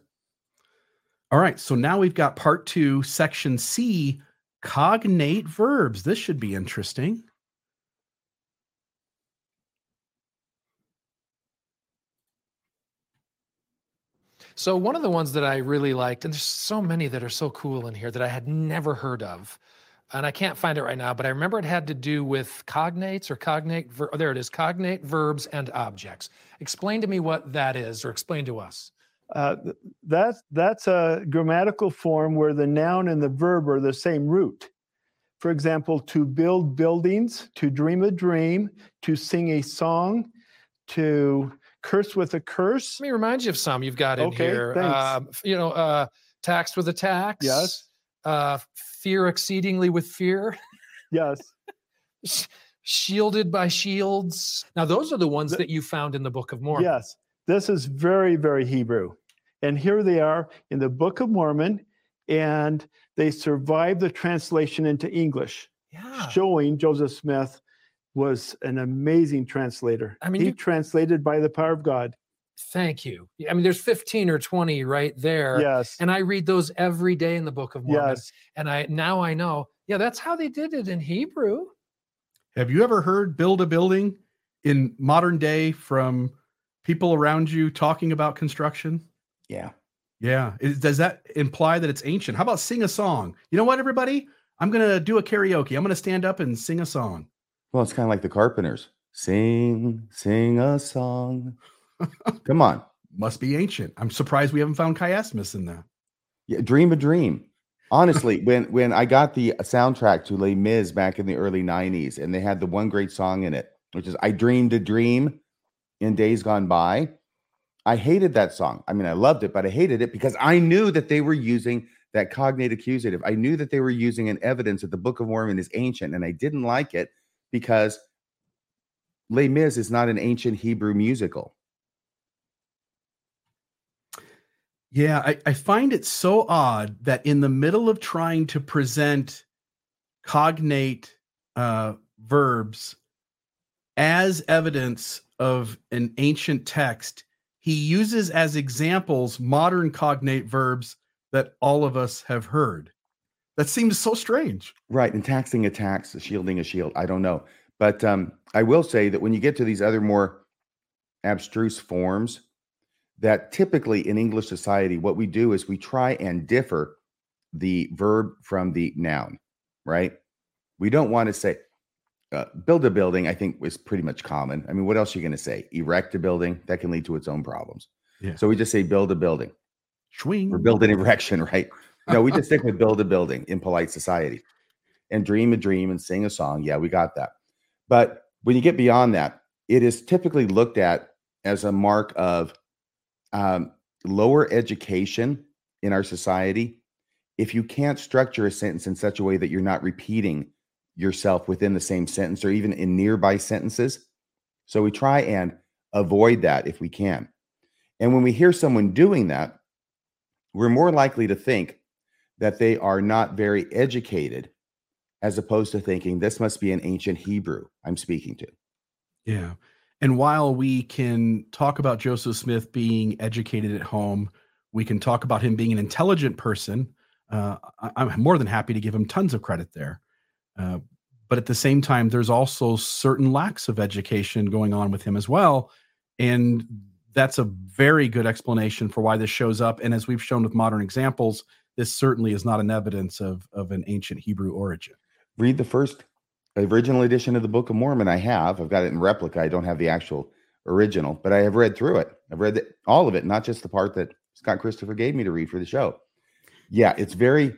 All right, so now we've got part two, section C, cognate verbs. This should be interesting. So one of the ones that I really liked, and there's so many that are so cool in here that I had never heard of, and I can't find it right now, but I remember it had to do with cognates or cognate, ver- oh, there it is, cognate verbs and objects. Explain to me what that is, or explain to us. Uh, that's, that's a grammatical form where the noun and the verb are the same root. For example, to build buildings, to dream a dream, to sing a song, to curse with a curse. Let me remind you of some you've got in okay, here. Thanks. Uh, you know, uh, taxed with a tax. Yes. Uh, fear exceedingly with fear. Yes. Shielded by shields. Now, those are the ones the, that you found in the Book of Mormon. Yes. This is very, very Hebrew. And here they are in the Book of Mormon, and they survived the translation into English, yeah. showing Joseph Smith was an amazing translator. I mean, he you, translated by the power of God. Thank you. I mean, there's fifteen or twenty right there. Yes. And I read those every day in the Book of Mormon. Yes. And I now I know, yeah, that's how they did it in Hebrew. Have you ever heard build a building in modern day from people around you talking about construction? Yeah. Yeah. Is, does that imply that it's ancient? How about sing a song? You know what, everybody? I'm going to do a karaoke. I'm going to stand up and sing a song. Well, it's kind of like the Carpenters. Sing, sing a song. Come on. Must be ancient. I'm surprised we haven't found chiasmus in that. Yeah, dream a dream. Honestly, when when I got the soundtrack to Les Mis back in the early nineties, and they had the one great song in it, which is I Dreamed a Dream in Days Gone By, I hated that song. I mean, I loved it, but I hated it because I knew that they were using that cognate accusative. I knew that they were using an evidence that the Book of Mormon is ancient, and I didn't like it because Les Mis is not an ancient Hebrew musical? Yeah, I, I find it so odd that in the middle of trying to present cognate uh, verbs as evidence of an ancient text, he uses as examples modern cognate verbs that all of us have heard. That seems so strange. Right. And taxing a tax, shielding a shield. I don't know. But um, I will say that when you get to these other more abstruse forms, that typically in English society, what we do is we try and differ the verb from the noun, right? We don't want to say, uh, build a building, I think is pretty much common. I mean, what else are you going to say? Erect a building, that can lead to its own problems. Yeah. So we just say build a building. Swing. Or build an erection, right? No, we just stick with build a building in polite society. And dream a dream and sing a song. Yeah, we got that. But when you get beyond that, it is typically looked at as a mark of um, lower education in our society if you can't structure a sentence in such a way that you're not repeating yourself within the same sentence or even in nearby sentences. So we try and avoid that if we can. And when we hear someone doing that, we're more likely to think that they are not very educated, as opposed to thinking this must be an ancient Hebrew I'm speaking to. Yeah. And while we can talk about Joseph Smith being educated at home, we can talk about him being an intelligent person. Uh, I, I'm more than happy to give him tons of credit there. Uh, but at the same time, there's also certain lacks of education going on with him as well. And that's a very good explanation for why this shows up. And as we've shown with modern examples, this certainly is not an evidence of, of an ancient Hebrew origin. Read the first original edition of the Book of Mormon. I have. I've got it in replica. I don't have the actual original, but I have read through it. I've read the, all of it, not just the part that Scott Christopher gave me to read for the show. Yeah, it's very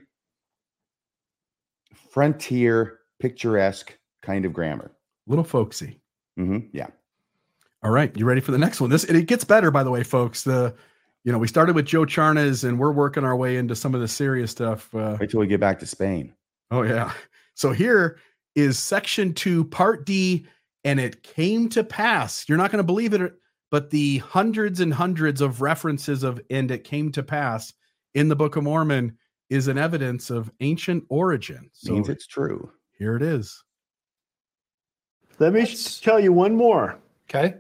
frontier, picturesque kind of grammar. Little folksy. Mm-hmm. Yeah. All right. You ready for the next one? This, it gets better, by the way, folks. The, you know, we started with Joe Charnas and we're working our way into some of the serious stuff. Uh, Wait till we get back to Spain. Oh, yeah. So here is section two, part D, and it came to pass. You're not going to believe it, but the hundreds and hundreds of references of and it came to pass in the Book of Mormon is an evidence of ancient origin. So means it's true. Here it is. Let me That's- tell you one more. Okay.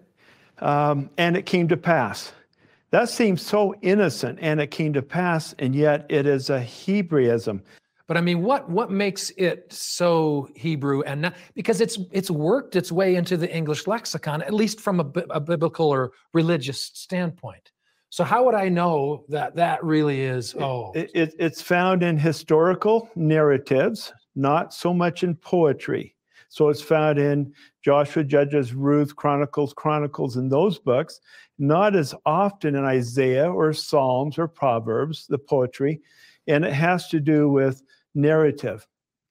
Um, and it came to pass. That seems so innocent, and it came to pass, and yet it is a Hebraism. But I mean, what what makes it so Hebrew and not, because it's it's worked its way into the English lexicon, at least from a, bi- a biblical or religious standpoint. So how would I know that that really is? Oh, It, it, it's found in historical narratives, not so much in poetry. So it's found in Joshua, Judges, Ruth, Chronicles, Chronicles, in those books, not as often in Isaiah or Psalms or Proverbs, the poetry, and it has to do with narrative.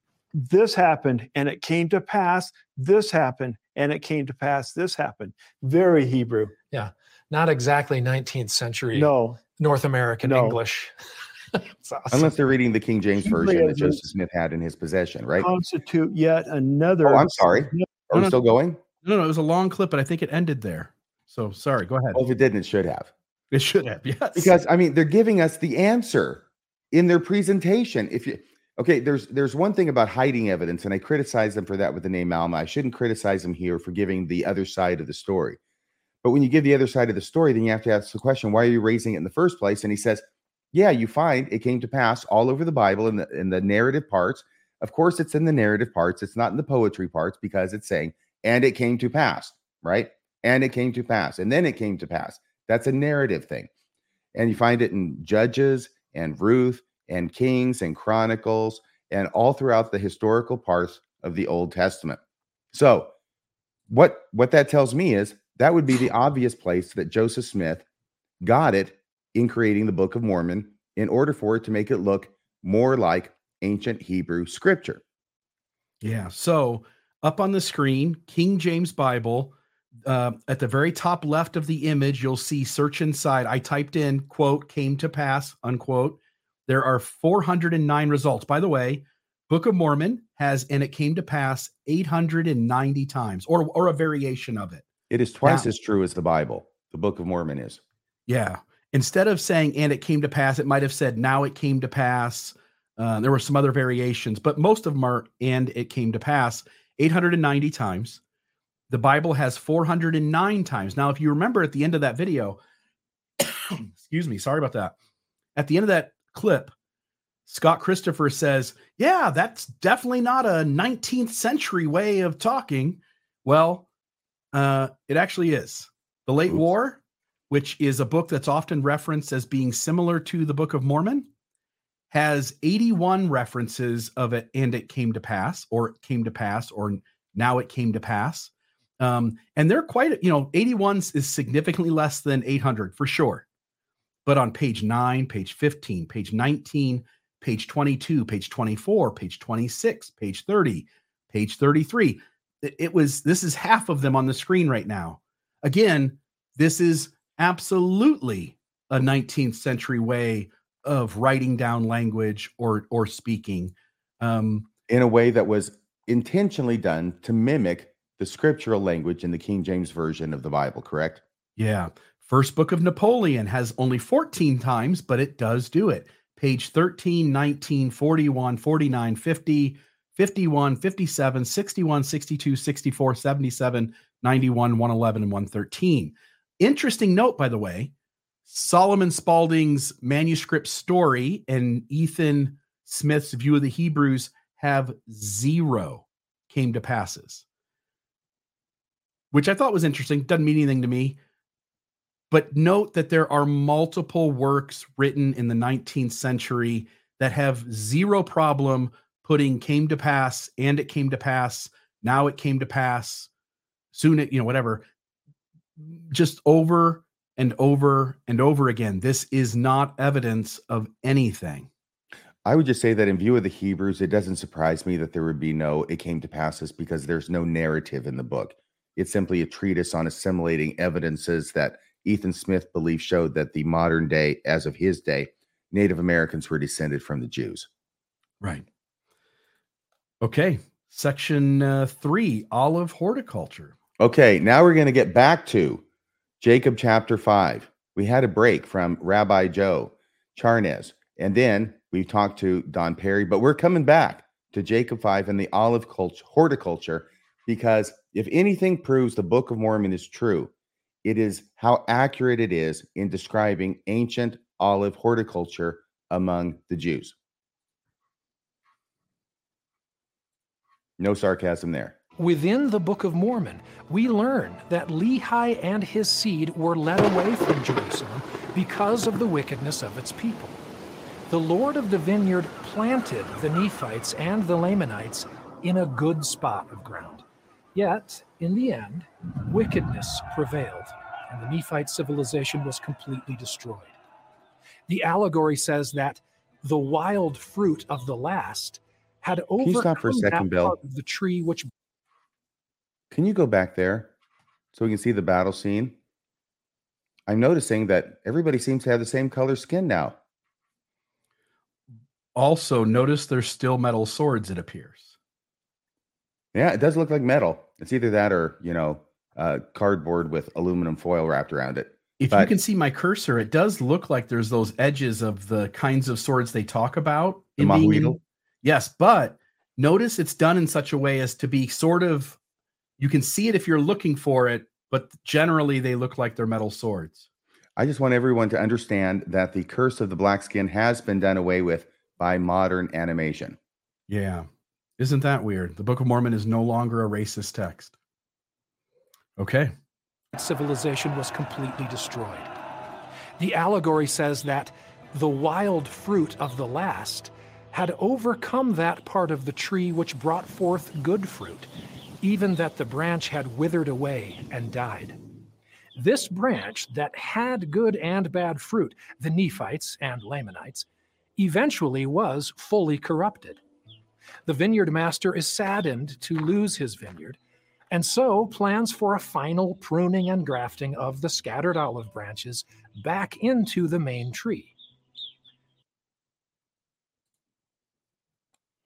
This happened and it came to pass. This happened and it came to pass. This happened. Very Hebrew. yeah, not exactly nineteenth century No, North American No. English. It's awesome. Unless they're reading the King James version that Hebraisms Joseph Smith had in his possession, right? constitute yet another. Oh, I'm sorry. Are No, we no. still going? No, no, it was a long clip, but I think it ended there. So sorry, go ahead. Well, if it didn't, it should have. It should have, yes. Because I mean, they're giving us the answer in their presentation. If you okay, there's there's one thing about hiding evidence, and I criticize them for that with the name Alma. I shouldn't criticize them here for giving the other side of the story. But when you give the other side of the story, then you have to ask the question, why are you raising it in the first place? And he says, yeah, you find it came to pass all over the Bible in the in the narrative parts. Of course, it's in the narrative parts. It's not in the poetry parts because it's saying, and it came to pass, right? And it came to pass, and then it came to pass. That's a narrative thing. And you find it in Judges and Ruth and Kings and Chronicles and all throughout the historical parts of the Old Testament. So what, what that tells me is that would be the obvious place that Joseph Smith got it in creating the Book of Mormon in order for it to make it look more like ancient Hebrew scripture. Yeah. So up on the screen, King James Bible, uh, at the very top left of the image, you'll see search inside. I typed in, quote, came to pass, unquote. There are four hundred nine results. By the way, Book of Mormon has, and it came to pass eight hundred ninety times, or, or a variation of it. It is twice Now- as true as the Bible. The Book of Mormon is. Yeah. Instead of saying, and it came to pass, it might have said, now it came to pass. Uh, there were some other variations, but most of them are, and it came to pass eight hundred ninety times. The Bible has four hundred nine times. Now, if you remember at the end of that video, excuse me, sorry about that. At the end of that clip, Scott Christopher says, yeah, that's definitely not a nineteenth century way of talking. Well, uh, it actually is. The Late Oops. War, which is a book that's often referenced as being similar to the Book of Mormon, has eighty-one references of it, and it came to pass, or it came to pass, or now it came to pass. Um, and they're quite, you know, eighty-one is significantly less than eight hundred for sure. But on page nine, page fifteen, page nineteen, page twenty-two, page twenty-four, page twenty-six, page thirty, page thirty-three, it, it was, this is half of them on the screen right now. Again, this is absolutely a nineteenth century way of writing down language or, or speaking. Um, In a way that was intentionally done to mimic the scriptural language in the King James Version of the Bible, correct? Yeah. First Book of Napoleon has only fourteen times, but it does do it. Page thirteen, nineteen, forty-one, forty-nine, fifty, fifty-one, fifty-seven, sixty-one, sixty-two, sixty-four, seventy-seven, ninety-one, one eleven, and one thirteen. Interesting note, by the way, Solomon Spaulding's manuscript story and Ethan Smith's View of the Hebrews have zero came to passes, which I thought was interesting. Doesn't mean anything to me. But note that there are multiple works written in the nineteenth century that have zero problem putting came to pass, and it came to pass, now it came to pass, soon it, you know, whatever, just over and over and over again. This is not evidence of anything. I would just say that in view of the Hebrews, it doesn't surprise me that there would be no it came to passes, because there's no narrative in the book. It's simply a treatise on assimilating evidences that Ethan Smith believes showed that the modern day, as of his day, Native Americans were descended from the Jews. Right. Okay. Section uh, three, olive horticulture. Okay, now we're going to get back to Jacob chapter five. We had a break from Rabbi Joe Charnes, and then we talked to Don Perry, but we're coming back to Jacob five and the olive culture, horticulture, because if anything proves the Book of Mormon is true, it is how accurate it is in describing ancient olive horticulture among the Jews. No sarcasm there. Within the Book of Mormon, we learn that Lehi and his seed were led away from Jerusalem because of the wickedness of its people. The Lord of the vineyard planted the Nephites and the Lamanites in a good spot of ground. Yet, in the end, wickedness prevailed, and the Nephite civilization was completely destroyed. The allegory says that the wild fruit of the last had Can you stop for a overcome second, that Bill? part of the tree which Can you go back there so we can see the battle scene? I'm noticing that everybody seems to have the same color skin now. Also, notice there's still metal swords, it appears. Yeah, it does look like metal. It's either that or, you know, uh, cardboard with aluminum foil wrapped around it. If But- you can see my cursor, it does look like there's those edges of the kinds of swords they talk about. The in being in- Mahuidal? Yes, but notice it's done in such a way as to be sort of, you can see it if you're looking for it, but generally they look like they're metal swords. I just want everyone to understand that the curse of the black skin has been done away with by modern animation. Yeah. Isn't that weird? The Book of Mormon is no longer a racist text. Okay. civilization was completely destroyed. The allegory says that the wild fruit of the last had overcome that part of the tree which brought forth good fruit, even that the branch had withered away and died. This branch that had good and bad fruit, the Nephites and Lamanites, eventually was fully corrupted. The vineyard master is saddened to lose his vineyard, and so plans for a final pruning and grafting of the scattered olive branches back into the main tree.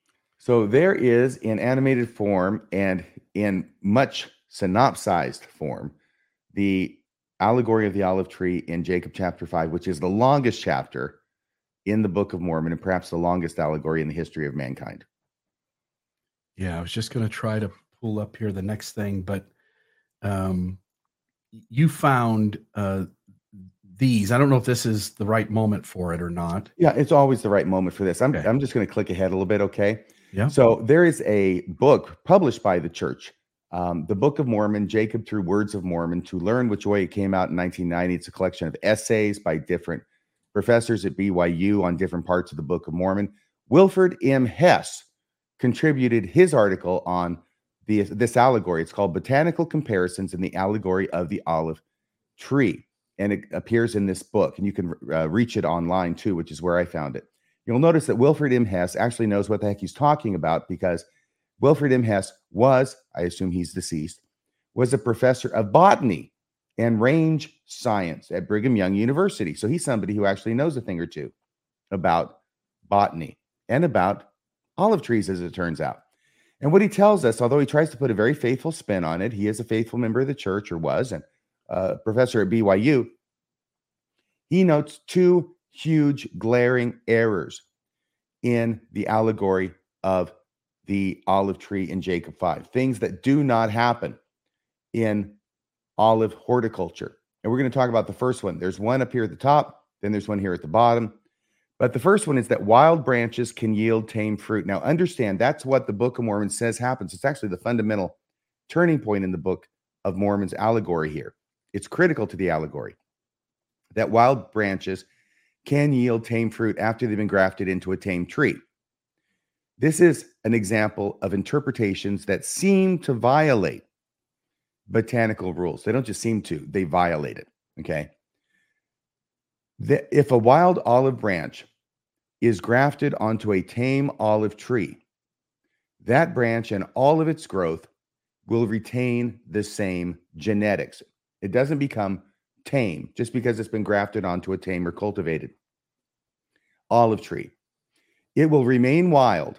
So there is in animated form and in much synopsized form the allegory of the olive tree in Jacob chapter five, which is the longest chapter in the Book of Mormon and perhaps the longest allegory in the history of mankind. Yeah, I was just going to try to pull up here the next thing, but um, you found uh, these. I don't know if this is the right moment for it or not. Yeah, it's always the right moment for this. I'm, Okay. I'm just going to click ahead a little bit, okay? Yeah. So there is a book published by the church, um, the Book of Mormon, Jacob Through Words of Mormon, to learn which way. It came out in nineteen ninety. It's a collection of essays by different professors at B Y U on different parts of the Book of Mormon. Wilford M. Hess contributed his article on the, this allegory. It's called Botanical Comparisons in the Allegory of the Olive Tree. And it appears in this book, and you can uh, reach it online too, which is where I found it. You'll notice that Wilford M. Hess actually knows what the heck he's talking about, because Wilford M. Hess was, I assume he's deceased, was a professor of botany and range science at Brigham Young University. So he's somebody who actually knows a thing or two about botany and about olive trees, as it turns out. And what he tells us, although he tries to put a very faithful spin on it, he is a faithful member of the church, or was, and uh, professor at B Y U. He notes two huge glaring errors in the allegory of the olive tree in Jacob five, things that do not happen in olive horticulture. And we're going to talk about the first one. There's one up here at the top, then there's one here at the bottom. But the first one is that wild branches can yield tame fruit. Now, understand, that's what the Book of Mormon says happens. It's actually the fundamental turning point in the Book of Mormon's allegory here. It's critical to the allegory that wild branches can yield tame fruit after they've been grafted into a tame tree. This is an example of interpretations that seem to violate botanical rules. They don't just seem to, they violate it, okay? The, if a wild olive branch is grafted onto a tame olive tree, that branch and all of its growth will retain the same genetics. It doesn't become tame just because it's been grafted onto a tame or cultivated olive tree. It will remain wild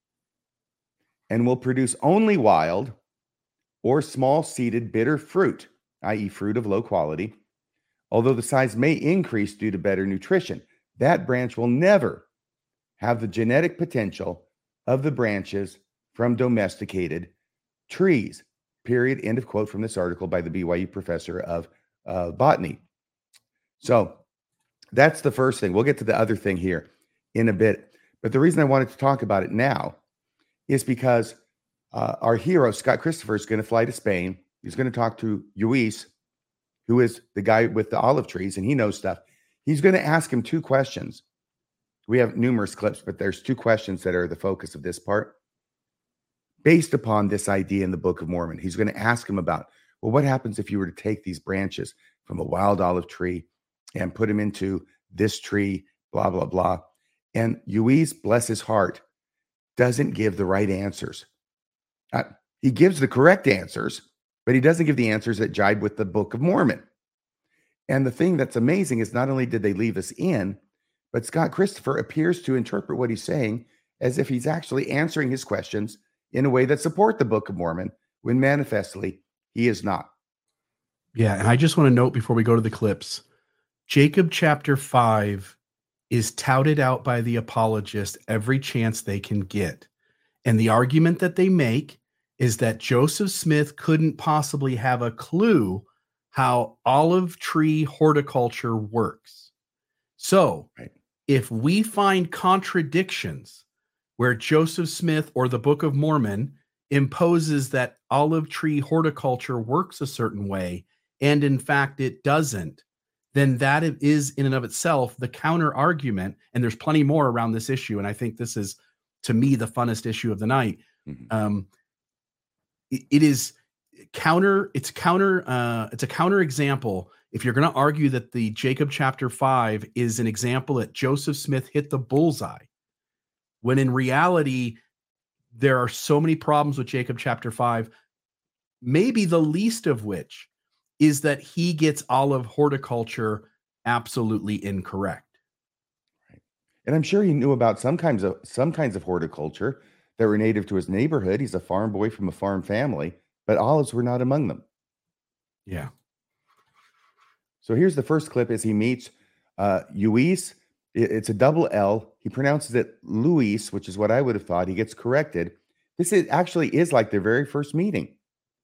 and will produce only wild or small seeded bitter fruit, that is fruit of low quality. Although the size may increase due to better nutrition, that branch will never have the genetic potential of the branches from domesticated trees. Period. End of quote from this article by the B Y U professor of uh, botany. So that's the first thing. We'll get to the other thing here in a bit. But the reason I wanted to talk about it now is because uh, our hero, Scott Christopher, is going to fly to Spain. He's going to talk to Luis, who is the guy with the olive trees, and he knows stuff. He's going to ask him two questions. We have numerous clips, but there's two questions that are the focus of this part based upon this idea in the Book of Mormon. He's going to ask him about, well, what happens if you were to take these branches from a wild olive tree and put them into this tree, blah, blah, blah. And Luis, bless his heart, doesn't give the right answers. Uh, he gives the correct answers, but he doesn't give the answers that jibe with the Book of Mormon. And the thing that's amazing is not only did they leave us in, but Scott Christopher appears to interpret what he's saying as if he's actually answering his questions in a way that support the Book of Mormon, when manifestly he is not. Yeah, and I just want to note before we go to the clips, Jacob chapter five is touted out by the apologist every chance they can get. And the argument that they make is that Joseph Smith couldn't possibly have a clue how olive tree horticulture works. So right. If we find contradictions where Joseph Smith or the Book of Mormon imposes that olive tree horticulture works a certain way, and in fact it doesn't, then that is in and of itself the counter argument. And there's plenty more around this issue. And I think this is, to me, the funnest issue of the night. Mm-hmm. Um, it, it is counter. It's counter. Uh, it's a counter example. If you're going to argue that the Jacob chapter five is an example that Joseph Smith hit the bullseye, when in reality, there are so many problems with Jacob chapter five, maybe the least of which is that he gets olive horticulture absolutely incorrect. Right. And I'm sure he knew about some kinds of some kinds of horticulture, that were native to his neighborhood. He's a farm boy from a farm family, but olives were not among them. Yeah. So here's the first clip as he meets uh, Luis. It's a double L. He pronounces it Luis, which is what I would have thought. He gets corrected. This is actually is like their very first meeting.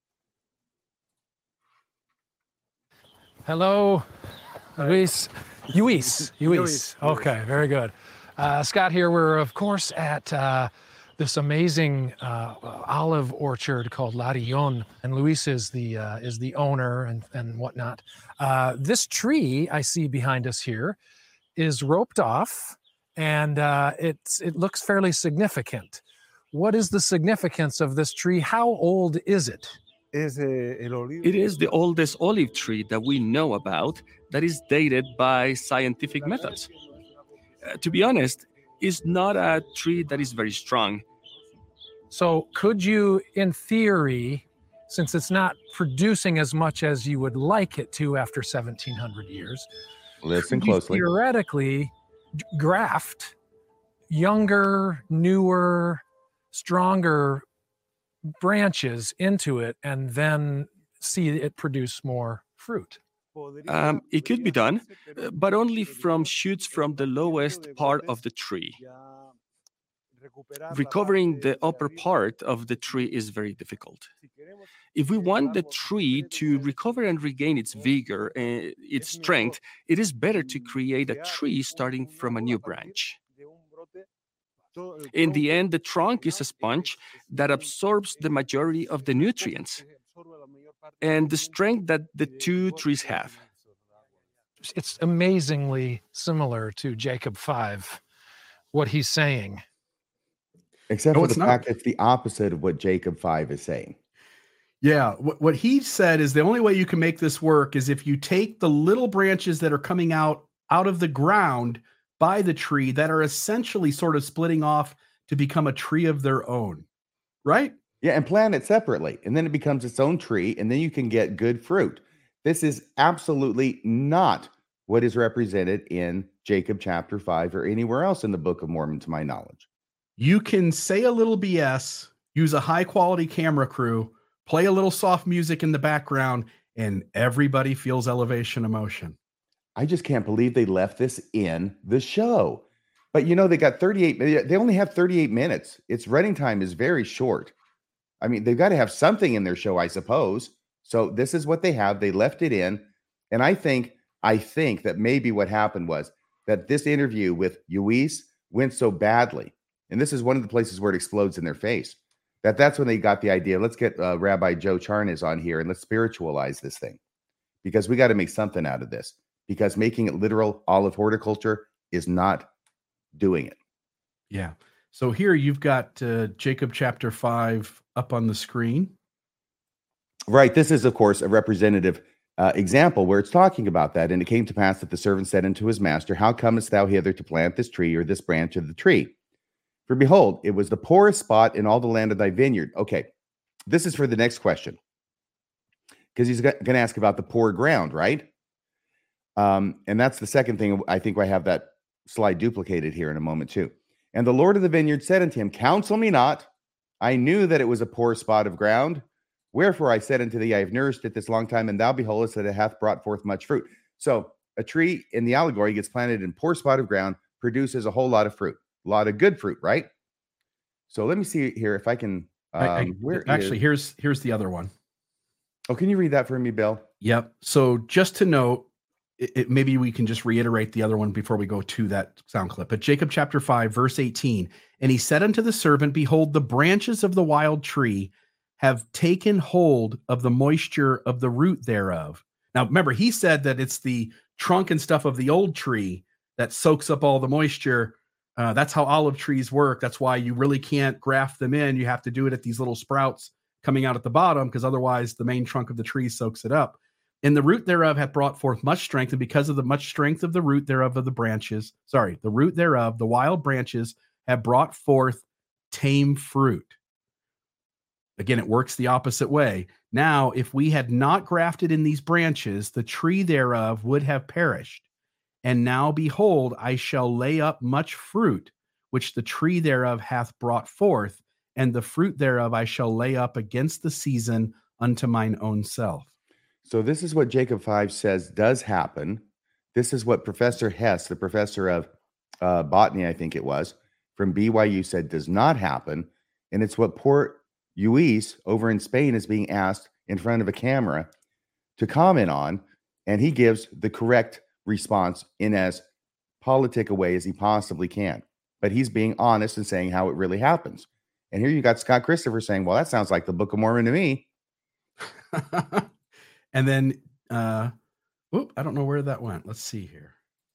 Hello, Luis. Luis. Luis. Okay, very good. Uh, Scott here. We're, of course, at uh, this amazing uh, olive orchard called La Rillon, and Luis is the uh, is the owner and, and whatnot. Uh, this tree I see behind us here is roped off, and uh, it's it looks fairly significant. What is the significance of this tree? How old is it? It is the oldest olive tree that we know about that is dated by scientific methods. Uh, to be honest, it's not a tree that is very strong. So could you, in theory, since it's not producing as much as you would like it to after seventeen hundred years, listen could you closely, theoretically graft younger, newer, stronger branches into it and then see it produce more fruit? Um, it could be done, uh, but only from shoots from the lowest part of the tree. Recovering the upper part of the tree is very difficult. If we want the tree to recover and regain its vigor and its strength, it is better to create a tree starting from a new branch. In the end, the trunk is a sponge that absorbs the majority of the nutrients and the strength that the two trees have. It's amazingly similar to Jacob five, what he's saying. Except No, for it's the not. fact it's the opposite of what Jacob five is saying. Yeah. What, what he said is the only way you can make this work is if you take the little branches that are coming out out of the ground by the tree that are essentially sort of splitting off to become a tree of their own, right? Yeah, and plant it separately, and then it becomes its own tree, and then you can get good fruit. This is absolutely not what is represented in Jacob chapter five or anywhere else in the Book of Mormon, to my knowledge. You can say a little B S, use a high quality camera crew, play a little soft music in the background, and everybody feels elevation emotion. I just can't believe they left this in the show. But you know, they got thirty-eight, they only have thirty-eight minutes. Its running time is very short. I mean, they've got to have something in their show, I suppose. So this is what they have. They left it in. And I think, I think that maybe what happened was that this interview with Luis went so badly. And this is one of the places where it explodes in their face. That that's when they got the idea. Let's get uh, Rabbi Joe Charnas on here and let's spiritualize this thing. Because we got to make something out of this. Because making it literal olive horticulture is not doing it. Yeah. So here you've got uh, Jacob chapter five up on the screen. Right. This is, of course, a representative uh, example where it's talking about that. And it came to pass that the servant said unto his master, how comest thou hither to plant this tree or this branch of the tree? For behold, it was the poorest spot in all the land of thy vineyard. Okay. This is for the next question. Because he's going to ask about the poor ground, right? Um, and that's the second thing. I think I have that slide duplicated here in a moment too. And the Lord of the vineyard said unto him, counsel me not. I knew that it was a poor spot of ground. Wherefore I said unto thee, I have nourished it this long time, and thou beholdest that it hath brought forth much fruit. So a tree in the allegory gets planted in poor spot of ground, produces a whole lot of fruit, a lot of good fruit, right? So let me see here if I can. Um, I, I, where actually, is, here's here's the other one. Oh, can you read that for me, Bill? Yep. So just to note, it, it, maybe we can just reiterate the other one before we go to that sound clip. But Jacob chapter five, verse eighteen, and he said unto the servant, behold, the branches of the wild tree have taken hold of the moisture of the root thereof. Now, remember, he said that it's the trunk and stuff of the old tree that soaks up all the moisture. Uh, that's how olive trees work. That's why you really can't graft them in. You have to do it at these little sprouts coming out at the bottom, because otherwise the main trunk of the tree soaks it up. And the root thereof hath brought forth much strength, and because of the much strength of the root thereof of the branches, sorry, the root thereof, the wild branches have brought forth tame fruit. Again, it works the opposite way. Now, if we had not grafted in these branches, the tree thereof would have perished. And now, behold, I shall lay up much fruit, which the tree thereof hath brought forth, and the fruit thereof I shall lay up against the season unto mine own self. So this is what Jacob five says does happen. This is what Professor Hess, the professor of uh, botany, I think it was, from B Y U said does not happen. And it's what poor Luis over in Spain is being asked in front of a camera to comment on. And he gives the correct response in as politic a way as he possibly can. But he's being honest and saying how it really happens. And here you got Scott Christopher saying, well, that sounds like the Book of Mormon to me. And then, uh, whoop, I don't know where that went. Let's see here.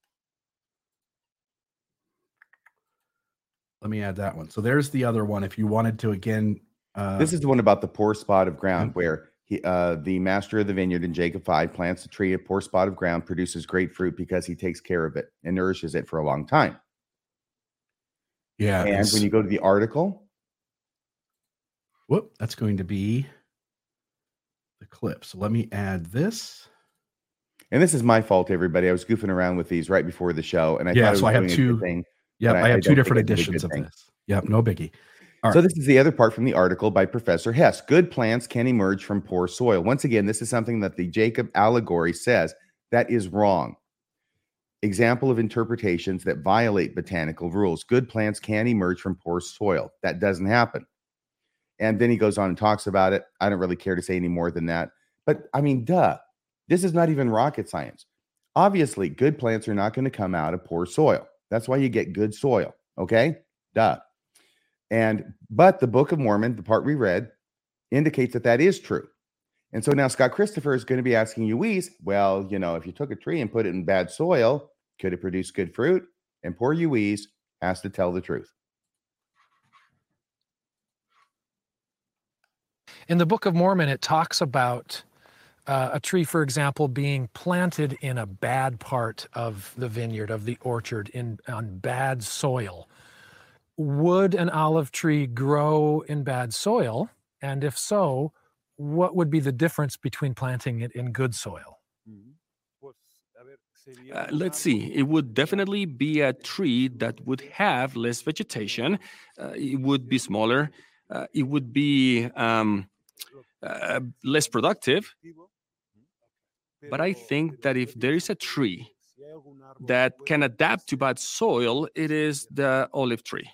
Let me add that one. So there's the other one. If you wanted to, again, uh, this is the one about the poor spot of ground where he, uh, the master of the vineyard in Jacob five plants a tree, a poor spot of ground, produces great fruit because he takes care of it and nourishes it for a long time. Yeah. And when you go to the article, whoop, that's going to be the clip. So let me add this. And this is my fault, everybody. I was goofing around with these right before the show, and I yeah, thought I was so I have doing a two. good thing. Yep, I, I have I two different editions of thing. this. Yep, no biggie. All so right. this is the other part from the article by Professor Hess. Good plants can emerge from poor soil. Once again, this is something that the Jacob allegory says that is wrong. Example of interpretations that violate botanical rules. Good plants can emerge from poor soil. That doesn't happen. And then he goes on and talks about it. I don't really care to say any more than that. But I mean, duh. This is not even rocket science. Obviously, good plants are not going to come out of poor soil. That's why you get good soil. Okay? Duh. And, but the Book of Mormon, the part we read, indicates that that is true. And so now Scott Christopher is going to be asking Luis, well, you know, if you took a tree and put it in bad soil, could it produce good fruit? And poor Luis has to tell the truth. In the Book of Mormon, it talks about uh, a tree, for example, being planted in a bad part of the vineyard, of the orchard, in on bad soil. Would an olive tree grow in bad soil? And if so, what would be the difference between planting it in good soil? Uh, let's see. It would definitely be a tree that would have less vegetation. Uh, it would be smaller. Uh, it would be um, uh, less productive. But I think that if there is a tree that can adapt to bad soil, it is the olive tree.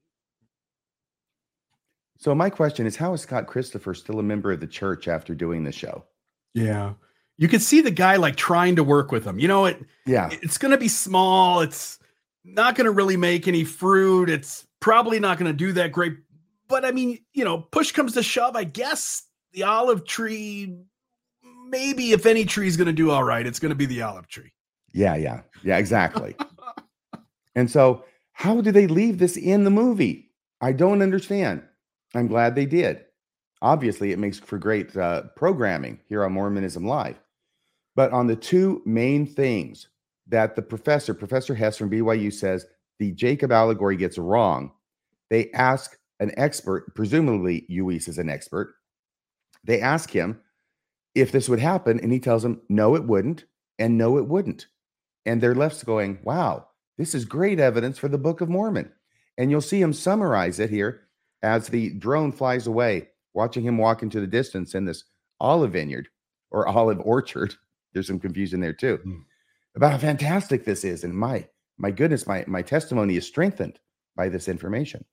So my question is, how is Scott Christopher still a member of the church after doing the show? Yeah. You could see the guy like trying to work with him. You know, it, yeah, it's going to be small. It's not going to really make any fruit. It's probably not going to do that great. But I mean, you know, push comes to shove, I guess the olive tree, maybe if any tree is going to do all right, it's going to be the olive tree. Yeah, yeah, yeah, exactly. And so how do they leave this in the movie? I don't understand. I'm glad they did. Obviously, it makes for great uh, programming here on Mormonism Live. But on the two main things that the professor, Professor Hess from B Y U says the Jacob allegory gets wrong, they ask an expert, presumably Luis is an expert, they ask him if this would happen, and he tells them, no, it wouldn't, and no, it wouldn't. And they're left going, wow, this is great evidence for the Book of Mormon. And you'll see him summarize it here as the drone flies away, watching him walk into the distance in this olive vineyard or olive orchard. There's some confusion there too, mm. about how fantastic this is. And my, my goodness, my, my testimony is strengthened by this information.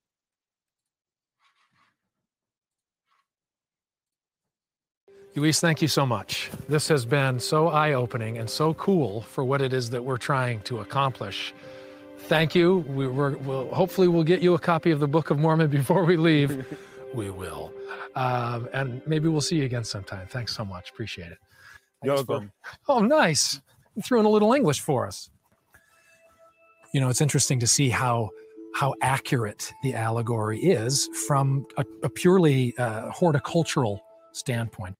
Luis, thank you so much. This has been so eye-opening and so cool for what it is that we're trying to accomplish. Thank you. We, we're, we'll, hopefully we'll get you a copy of the Book of Mormon before we leave. We will. Um, and maybe we'll see you again sometime. Thanks so much. Appreciate it. You're welcome. Oh, nice. You threw in a little English for us. You know, it's interesting to see how how accurate the allegory is from a, a purely uh, horticultural standpoint.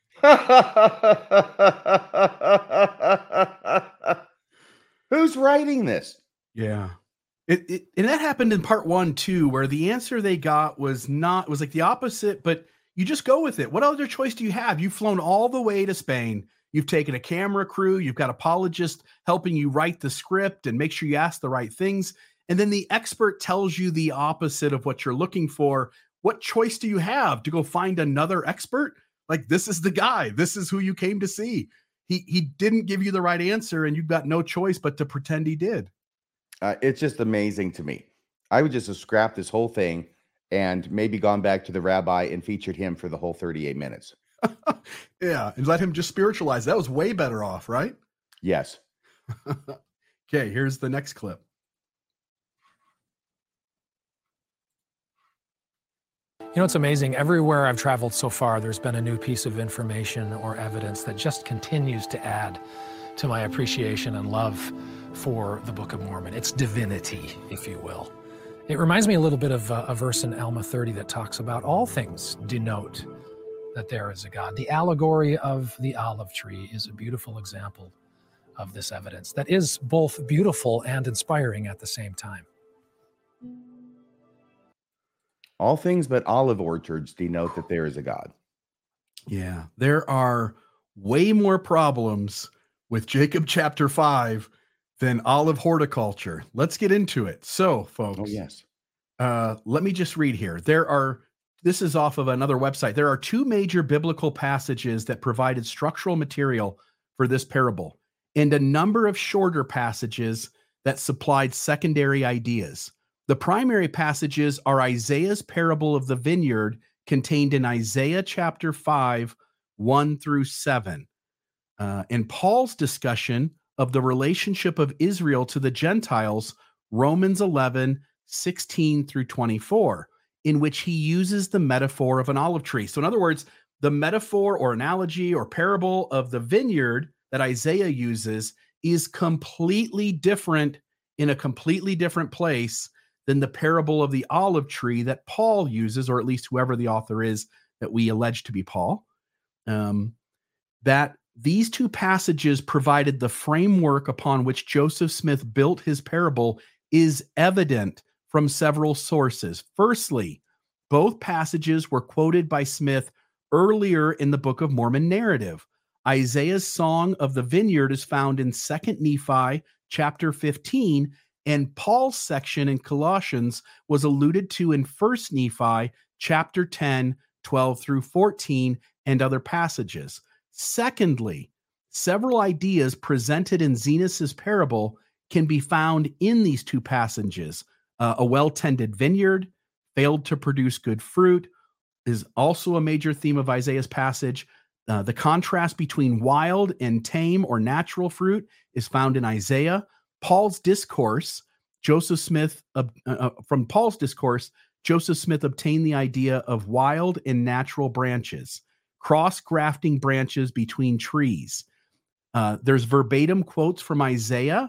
Who's writing this? Yeah. It, it and that happened in part one too, where the answer they got was not was like the opposite, but you just go with it. What other choice do you have? You've flown all the way to Spain. You've taken a camera crew. You've got apologists helping you write the script and make sure you ask the right things. And then the expert tells you the opposite of what you're looking for. what choice do you have to go find another expert? Like, this is the guy. This is who you came to see. He he didn't give you the right answer, and you've got no choice but to pretend he did. Uh, it's just amazing to me. I would just have scrapped this whole thing and maybe gone back to the rabbi and featured him for the whole thirty-eight minutes. Yeah, and let him just spiritualize. That was way better off, right? Yes. Okay, here's the next clip. You know, it's amazing. Everywhere I've traveled so far, there's been a new piece of information or evidence that just continues to add to my appreciation and love for the Book of Mormon. It's divinity, if you will. It reminds me a little bit of a, a verse in Alma thirty that talks about all things denote that there is a God. The allegory of the olive tree is a beautiful example of this evidence that is both beautiful and inspiring at the same time. All things but olive orchards denote that there is a God. Yeah, there are way more problems with Jacob chapter five than olive horticulture. Let's get into it. So, folks, Oh, yes. uh, let me just read here. There are, this is off of another website. There are two major biblical passages that provided structural material for this parable, and a number of shorter passages that supplied secondary ideas. The primary passages are Isaiah's parable of the vineyard, contained in Isaiah chapter five, one through seven, uh, and Paul's discussion of the relationship of Israel to the Gentiles, Romans eleven, sixteen through twenty-four, in which he uses the metaphor of an olive tree. So in other words, the metaphor or analogy or parable of the vineyard that Isaiah uses is completely different in a completely different place than the parable of the olive tree that Paul uses, or at least whoever the author is that we allege to be Paul. Um, that these two passages provided the framework upon which Joseph Smith built his parable is evident from several sources. Firstly, both passages were quoted by Smith earlier in the Book of Mormon narrative. Isaiah's song of the vineyard is found in Second Nephi chapter fifteen, and Paul's section in Colossians was alluded to in First Nephi chapter ten, twelve through fourteen, and other passages. Secondly, several ideas presented in Zenos's parable can be found in these two passages. Uh, a well-tended vineyard, failed to produce good fruit, is also a major theme of Isaiah's passage. Uh, the contrast between wild and tame or natural fruit is found in Isaiah. Paul's discourse, Joseph Smith, uh, uh, from Paul's discourse, Joseph Smith obtained the idea of wild and natural branches, cross-grafting branches between trees. Uh, there's verbatim quotes from Isaiah,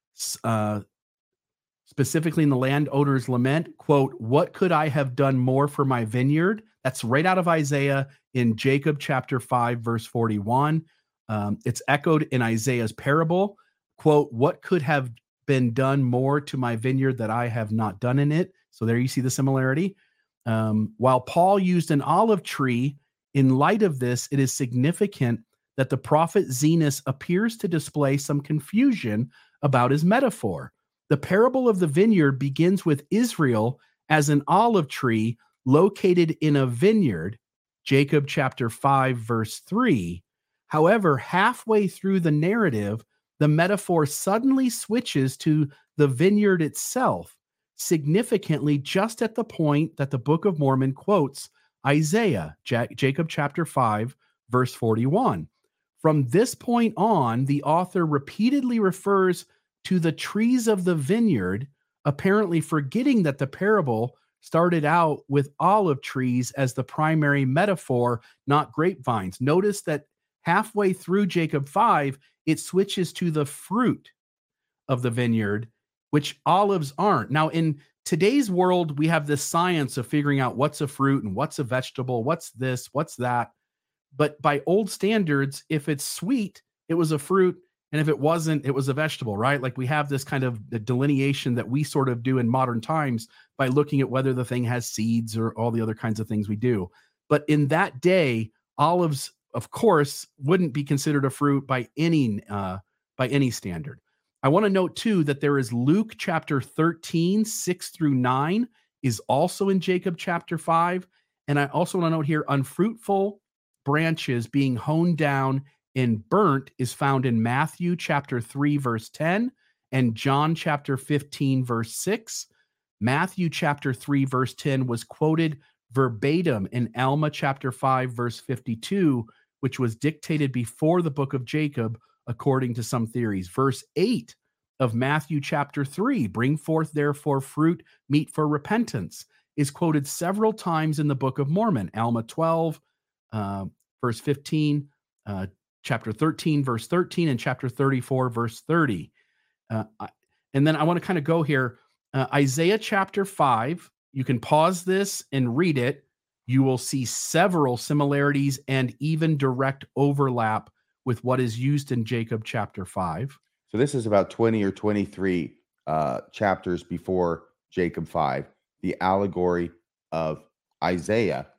uh, specifically in the landowner's lament, quote, "What could I have done more for my vineyard?" That's right out of Isaiah in Jacob chapter five, verse forty-one. Um, it's echoed in Isaiah's parable, quote, "What could have been done more to my vineyard that I have not done in it?" So there you see the similarity. Um, while Paul used an olive tree, in light of this, it is significant that the prophet Zenos appears to display some confusion about his metaphor. The parable of the vineyard begins with Israel as an olive tree located in a vineyard, Jacob chapter five, verse three. However, halfway through the narrative, the metaphor suddenly switches to the vineyard itself, significantly just at the point that the Book of Mormon quotes Isaiah, Ja- Jacob chapter five, verse forty-one. From this point on, the author repeatedly refers to the trees of the vineyard, apparently forgetting that the parable started out with olive trees as the primary metaphor, not grapevines. Notice that halfway through Jacob five, it switches to the fruit of the vineyard, which olives aren't. Now, in today's world, we have this science of figuring out what's a fruit and what's a vegetable, what's this, what's that. But by old standards, if it's sweet, it was a fruit. And if it wasn't, it was a vegetable, right? Like we have this kind of delineation that we sort of do in modern times by looking at whether the thing has seeds or all the other kinds of things we do. But in that day, olives, of course, wouldn't be considered a fruit by any uh, by any standard. I want to note too that there is Luke chapter thirteen, six through nine, is also in Jacob chapter five. And I also want to note here, unfruitful branches being honed down and burnt is found in Matthew chapter three, verse ten, and John chapter fifteen, verse six. Matthew chapter three, verse ten was quoted verbatim in Alma chapter five, verse fifty-two, which was dictated before the book of Jacob, according to some theories. Verse eight of Matthew chapter three, bring forth therefore fruit meet for repentance, is quoted several times in the Book of Mormon. Alma twelve, uh, verse fifteen, uh, chapter thirteen, verse thirteen, and chapter thirty-four, verse thirty. Uh, and then I want to kind of go here. Uh, Isaiah chapter five, you can pause this and read it. You will see several similarities and even direct overlap with what is used in Jacob chapter five. So this is about twenty or twenty-three uh, chapters before Jacob five. The allegory of Isaiah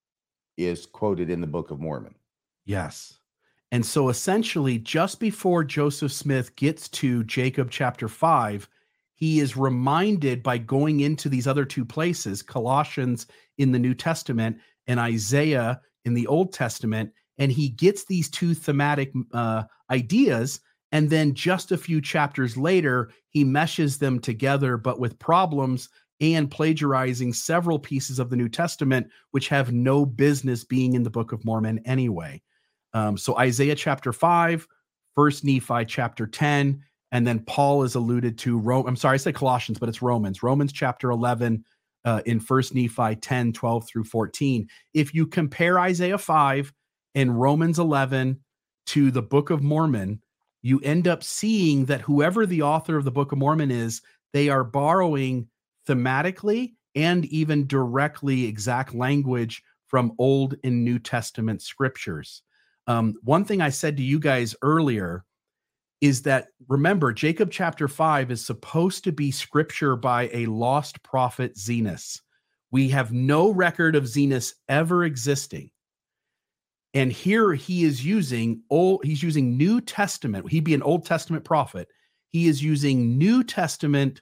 is quoted in the Book of Mormon. Yes. And so essentially, just before Joseph Smith gets to Jacob chapter five, he is reminded by going into these other two places, Colossians in the New Testament and Isaiah in the Old Testament, and he gets these two thematic uh, ideas. And then just a few chapters later, he meshes them together, but with problems and plagiarizing several pieces of the New Testament, which have no business being in the Book of Mormon anyway. Um, so Isaiah chapter five, First Nephi chapter ten, and then Paul is alluded to. Rome, I'm sorry, I said Colossians, but it's Romans. Romans chapter eleven uh, in First Nephi ten, twelve through fourteen. If you compare Isaiah five and Romans eleven to the Book of Mormon, you end up seeing that whoever the author of the Book of Mormon is, they are borrowing thematically and even directly exact language from Old and New Testament scriptures. Um, one thing I said to you guys earlier is that, remember, Jacob chapter five is supposed to be scripture by a lost prophet, Zenos. We have no record of Zenos ever existing. And here he is using old, he's using New Testament. He'd be an Old Testament prophet. He is using New Testament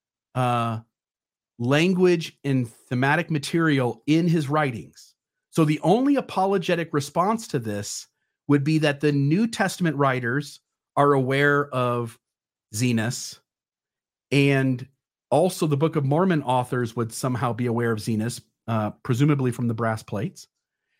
uh, language and thematic material in his writings. So the only apologetic response to this would be that the New Testament writers are aware of Zenos, and also the Book of Mormon authors would somehow be aware of Zenos, uh, presumably from the brass plates.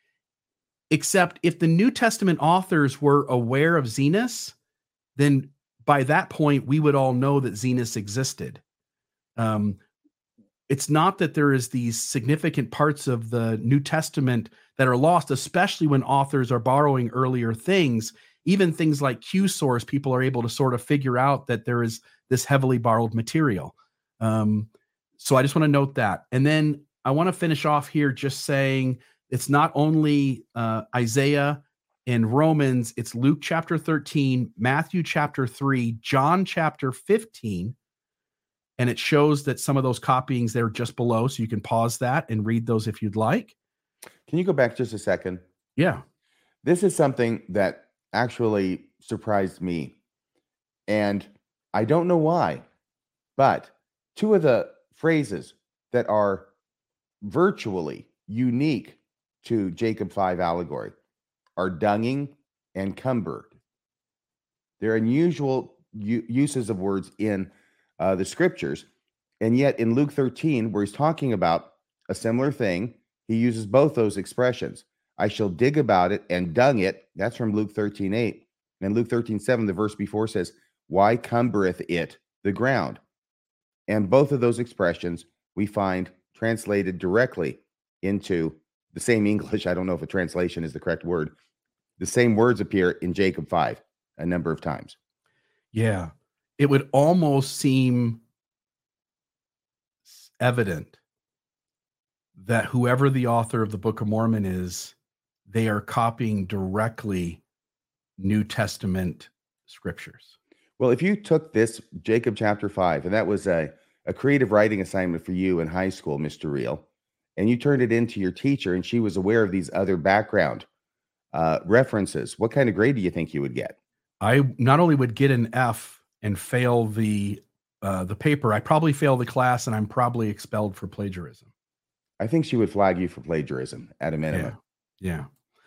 Except if the New Testament authors were aware of Zenos, then by that point, we would all know that Zenos existed. Um, it's not that there is these significant parts of the New Testament that are lost, especially when authors are borrowing earlier things. Even things like Q source, people are able to sort of figure out that there is this heavily borrowed material. Um, so I just want to note that. And then I want to finish off here just saying it's not only uh, Isaiah and Romans, it's Luke chapter thirteen, Matthew chapter three, John chapter fifteen. And it shows that some of those copyings there just below. So you can pause that and read those if you'd like. Can you go back just a second? Yeah. This is something that actually surprised me. And I don't know why, but two of the phrases that are virtually unique to Jacob five allegory are dunging and cumbered. They're unusual u- uses of words in uh, the scriptures. And yet in Luke thirteen, where he's talking about a similar thing, he uses both those expressions. I shall dig about it and dung it. That's from Luke thirteen eight. And Luke thirteen seven, the verse before says, why cumbereth it the ground? And both of those expressions we find translated directly into the same English. I don't know if a translation is the correct word. The same words appear in Jacob five a number of times. Yeah. It would almost seem evident that whoever the author of the Book of Mormon is, they are copying directly New Testament scriptures. Well, if you took this Jacob chapter five, and that was a, a creative writing assignment for you in high school, Mister Reel, and you turned it into your teacher and she was aware of these other background uh, references, what kind of grade do you think you would get? I not only would get an F and fail the uh, the paper, I probably fail the class and I'm probably expelled for plagiarism. I think she would flag you for plagiarism at a minimum. Yeah.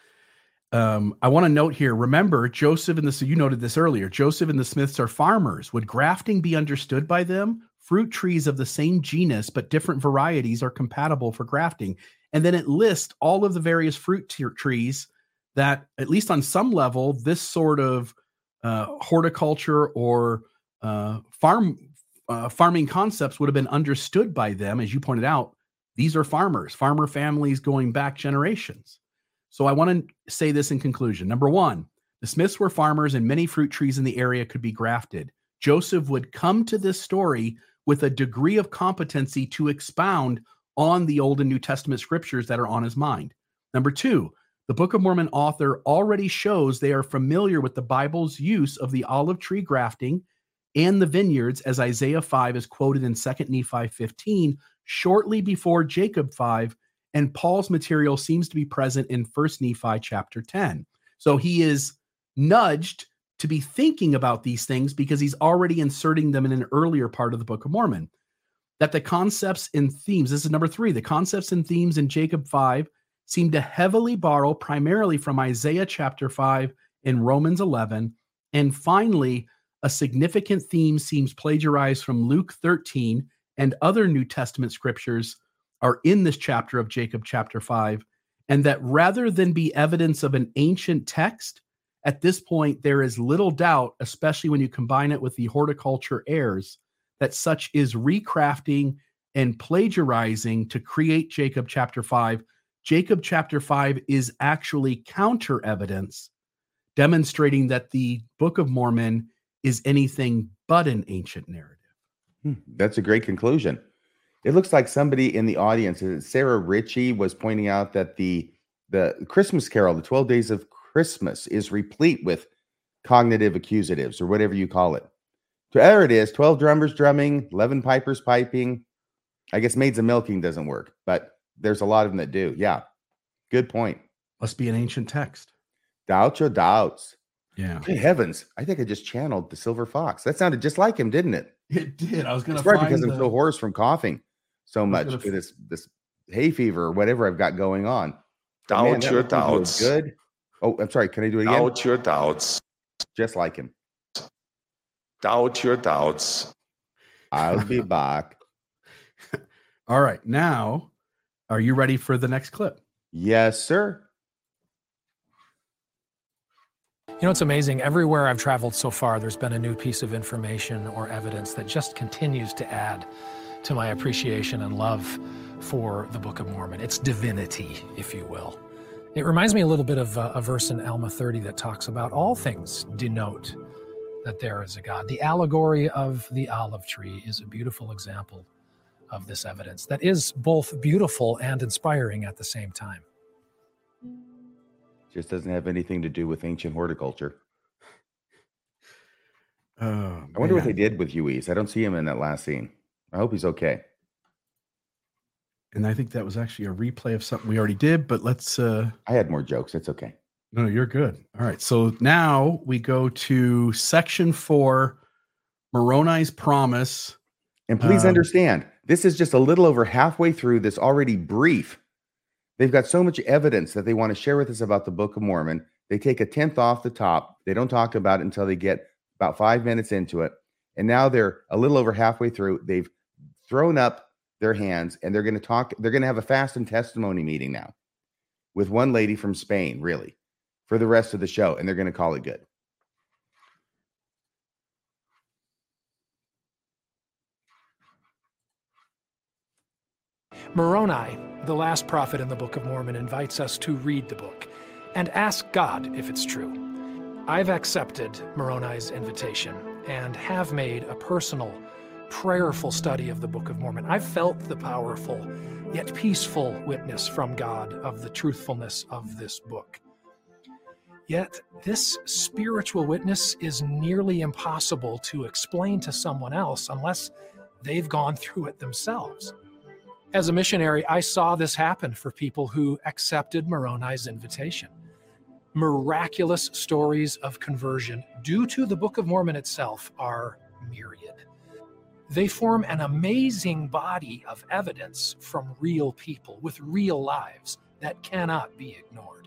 yeah. Um, I want to note here, remember, Joseph and the, so you noted this earlier, Joseph and the Smiths are farmers. Would grafting be understood by them? Fruit trees of the same genus, but different varieties are compatible for grafting. And then it lists all of the various fruit t- trees that, at least on some level, this sort of uh, horticulture or uh, farm uh, farming concepts would have been understood by them. As you pointed out, these are farmers, farmer families going back generations. So I want to say this in conclusion. Number one, the Smiths were farmers and many fruit trees in the area could be grafted. Joseph would come to this story with a degree of competency to expound on the Old and New Testament scriptures that are on his mind. Number two, the Book of Mormon author already shows they are familiar with the Bible's use of the olive tree grafting and the vineyards, as Isaiah five is quoted in Second Nephi fifteen, shortly before Jacob five, and Paul's material seems to be present in First Nephi chapter ten. So he is nudged to be thinking about these things because he's already inserting them in an earlier part of the Book of Mormon. That the concepts and themes, this is number three, the concepts and themes in Jacob five seem to heavily borrow primarily from Isaiah chapter five and Romans eleven. And finally, a significant theme seems plagiarized from Luke thirteen, and other New Testament scriptures are in this chapter of Jacob chapter five. And that rather than be evidence of an ancient text, at this point, there is little doubt, especially when you combine it with the horticulture heirs, that such is recrafting and plagiarizing to create Jacob chapter five. Jacob chapter five is actually counter evidence demonstrating that the Book of Mormon is anything but an ancient narrative. Hmm, that's a great conclusion. It looks like somebody in the audience, Sarah Ritchie, was pointing out that the the Christmas Carol, the twelve Days of Christmas, is replete with cognitive accusatives, or whatever you call it. So there it is, twelve drummers drumming, eleven pipers piping. I guess maids of milking doesn't work, but there's a lot of them that do. Yeah, good point. Must be an ancient text. Doubt your doubts. Yeah. Good heavens, I think I just channeled the Silver Fox. That sounded just like him, didn't it? It did. I was going to That's right, find because the... I'm so hoarse from coughing so much gonna... with this, this hay fever or whatever I've got going on. Doubt Man, your doubts. Good. Oh, I'm sorry. Can I do it again? Doubt your doubts. Just like him. Doubt your doubts. I'll be back. All right. Now, are you ready for the next clip? Yes, sir. You know, it's amazing. Everywhere I've traveled so far, there's been a new piece of information or evidence that just continues to add to my appreciation and love for the Book of Mormon. It's divinity, if you will. It reminds me a little bit of a, a verse in Alma thirty that talks about all things denote that there is a God. The allegory of the olive tree is a beautiful example of this evidence that is both beautiful and inspiring at the same time. Just doesn't have anything to do with ancient horticulture. Oh, I wonder what they did with Huey's. I don't see him in that last scene. I hope he's okay. And I think that was actually a replay of something we already did, but let's... Uh... I had more jokes. It's okay. No, you're good. All right. So now we go to section four, Moroni's promise. And please um, understand, this is just a little over halfway through this already brief. They've got so much evidence that they want to share with us about the Book of Mormon. They take a tenth off the top. They don't talk about it until they get about five minutes into it. And now they're a little over halfway through. They've thrown up their hands and they're going to talk. They're going to have a fast and testimony meeting now with one lady from Spain, really, for the rest of the show. And they're going to call it good. Moroni, the last prophet in the Book of Mormon, invites us to read the book and ask God if it's true. I've accepted Moroni's invitation and have made a personal, prayerful study of the Book of Mormon. I've felt the powerful yet peaceful witness from God of the truthfulness of this book. Yet this spiritual witness is nearly impossible to explain to someone else unless they've gone through it themselves. As a missionary, I saw this happen for people who accepted Moroni's invitation. Miraculous stories of conversion due to the Book of Mormon itself are myriad. They form an amazing body of evidence from real people with real lives that cannot be ignored.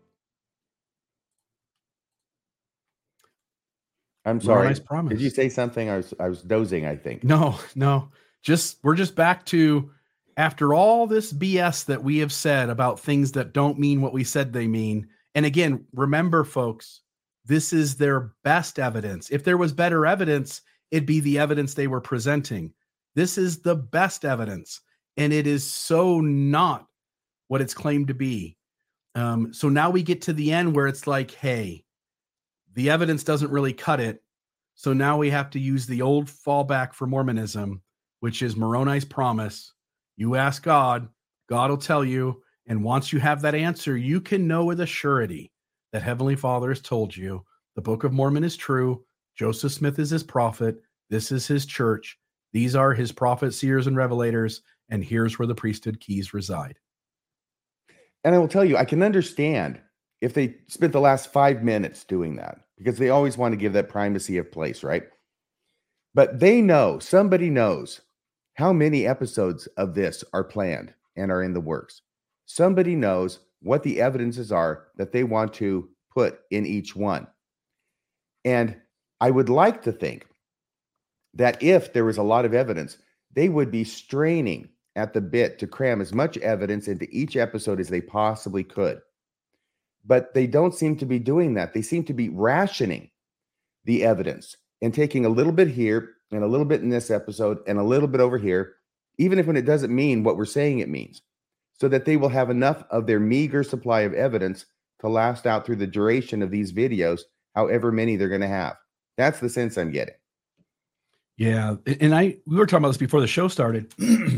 I'm sorry. Moroni's promise. Did you say something? I was I was dozing, I think. No, no. Just we're just back to, after all this B S that we have said about things that don't mean what we said they mean. And again, remember, folks, this is their best evidence. If there was better evidence, it'd be the evidence they were presenting. This is the best evidence, and it is so not what it's claimed to be. Um, so now we get to the end where it's like, hey, the evidence doesn't really cut it. So now we have to use the old fallback for Mormonism, which is Moroni's promise. You ask God, God will tell you. And once you have that answer, you can know with a surety that Heavenly Father has told you the Book of Mormon is true. Joseph Smith is his prophet. This is his church. These are his prophets, seers, and revelators. And here's where the priesthood keys reside. And I will tell you, I can understand if they spent the last five minutes doing that, because they always want to give that primacy of place, right? But they know, somebody knows how many episodes of this are planned and are in the works. Somebody knows what the evidences are that they want to put in each one. And I would like to think that if there was a lot of evidence, they would be straining at the bit to cram as much evidence into each episode as they possibly could. But they don't seem to be doing that. They seem to be rationing the evidence and taking a little bit here and a little bit in this episode and a little bit over here, even if when it doesn't mean what we're saying it means, so that they will have enough of their meager supply of evidence to last out through the duration of these videos, however many they're going to have. That's the sense I'm getting. Yeah. And I, we were talking about this before the show started.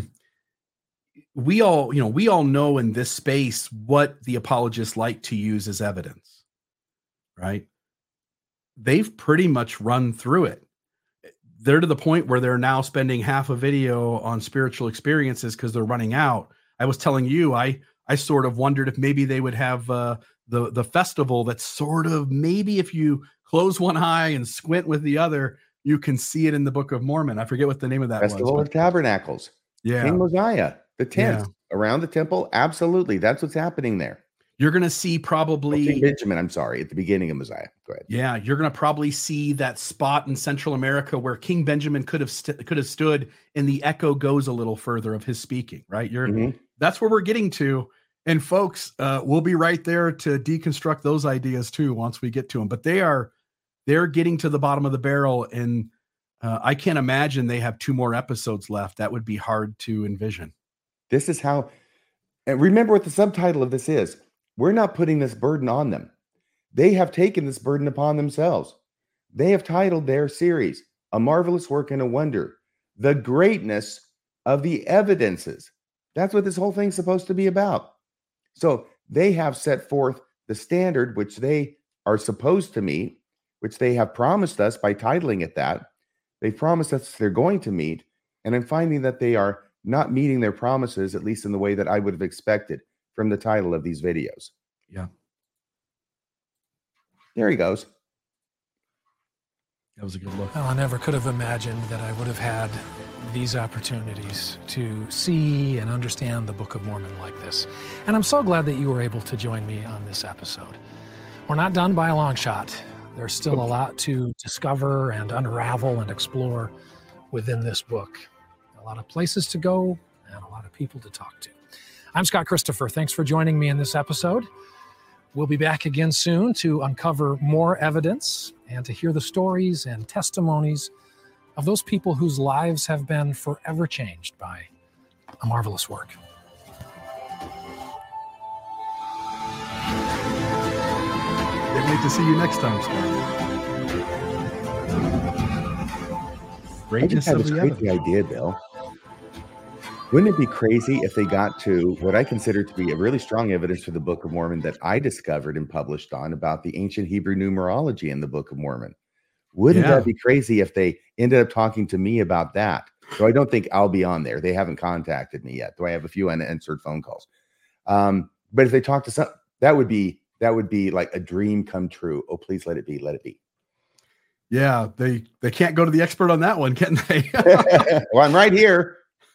We all, you know, we all know in this space what the apologists like to use as evidence, right? They've pretty much run through it. They're to the point where they're now spending half a video on spiritual experiences because they're running out. I was telling you, I, I sort of wondered if maybe they would have uh, the, the festival that's sort of, maybe if you close one eye and squint with the other, you can see it in the Book of Mormon. I forget what the name of that Festival was. of Tabernacles. Yeah. King Mosiah. The tents Yeah. around the temple. Absolutely. That's what's happening there. You're going to see probably King Benjamin. I'm sorry. At the beginning of Mosiah. Go ahead. Yeah. You're going to probably see that spot in Central America where King Benjamin could have, st- could have stood, and the echo goes a little further of his speaking, right? You're, Mhm. That's where we're getting to. And folks, uh, we'll be right there to deconstruct those ideas too, once we get to them, but they are, they're getting to the bottom of the barrel. And uh, I can't imagine they have two more episodes left. That would be hard to envision. This is how, and remember what the subtitle of this is. We're not putting this burden on them. They have taken this burden upon themselves. They have titled their series, A Marvelous Work and a Wonder, the greatness of the evidences. That's what this whole thing's supposed to be about. So they have set forth the standard which they are supposed to meet, which they have promised us by titling it that. They've promised us they're going to meet, and I'm finding that they are not meeting their promises, at least in the way that I would have expected from the title of these videos. Yeah. There he goes. That was a good look. Well, I never could have imagined that I would have had these opportunities to see and understand the Book of Mormon like this. And I'm so glad that you were able to join me on this episode. We're not done by a long shot. There's still a lot to discover and unravel and explore within this book. A lot of places to go and a lot of people to talk to. I'm Scott Christopher. Thanks for joining me in this episode. We'll be back again soon to uncover more evidence and to hear the stories and testimonies of those people whose lives have been forever changed by a marvelous work. Can't wait to see you next time, Scott. I just had this crazy idea, Bill. Wouldn't it be crazy if they got to what I consider to be a really strong evidence for the Book of Mormon that I discovered and published on about the ancient Hebrew numerology in the Book of Mormon? Wouldn't Yeah. that be crazy if they ended up talking to me about that? So I don't think I'll be on there. They haven't contacted me yet, though I have a few unanswered phone calls. Um, but if they talk to some, that would be that would be like a dream come true. Oh, please let it be. Let it be. Yeah, they they can't go to the expert on that one, can they? Well, I'm right here.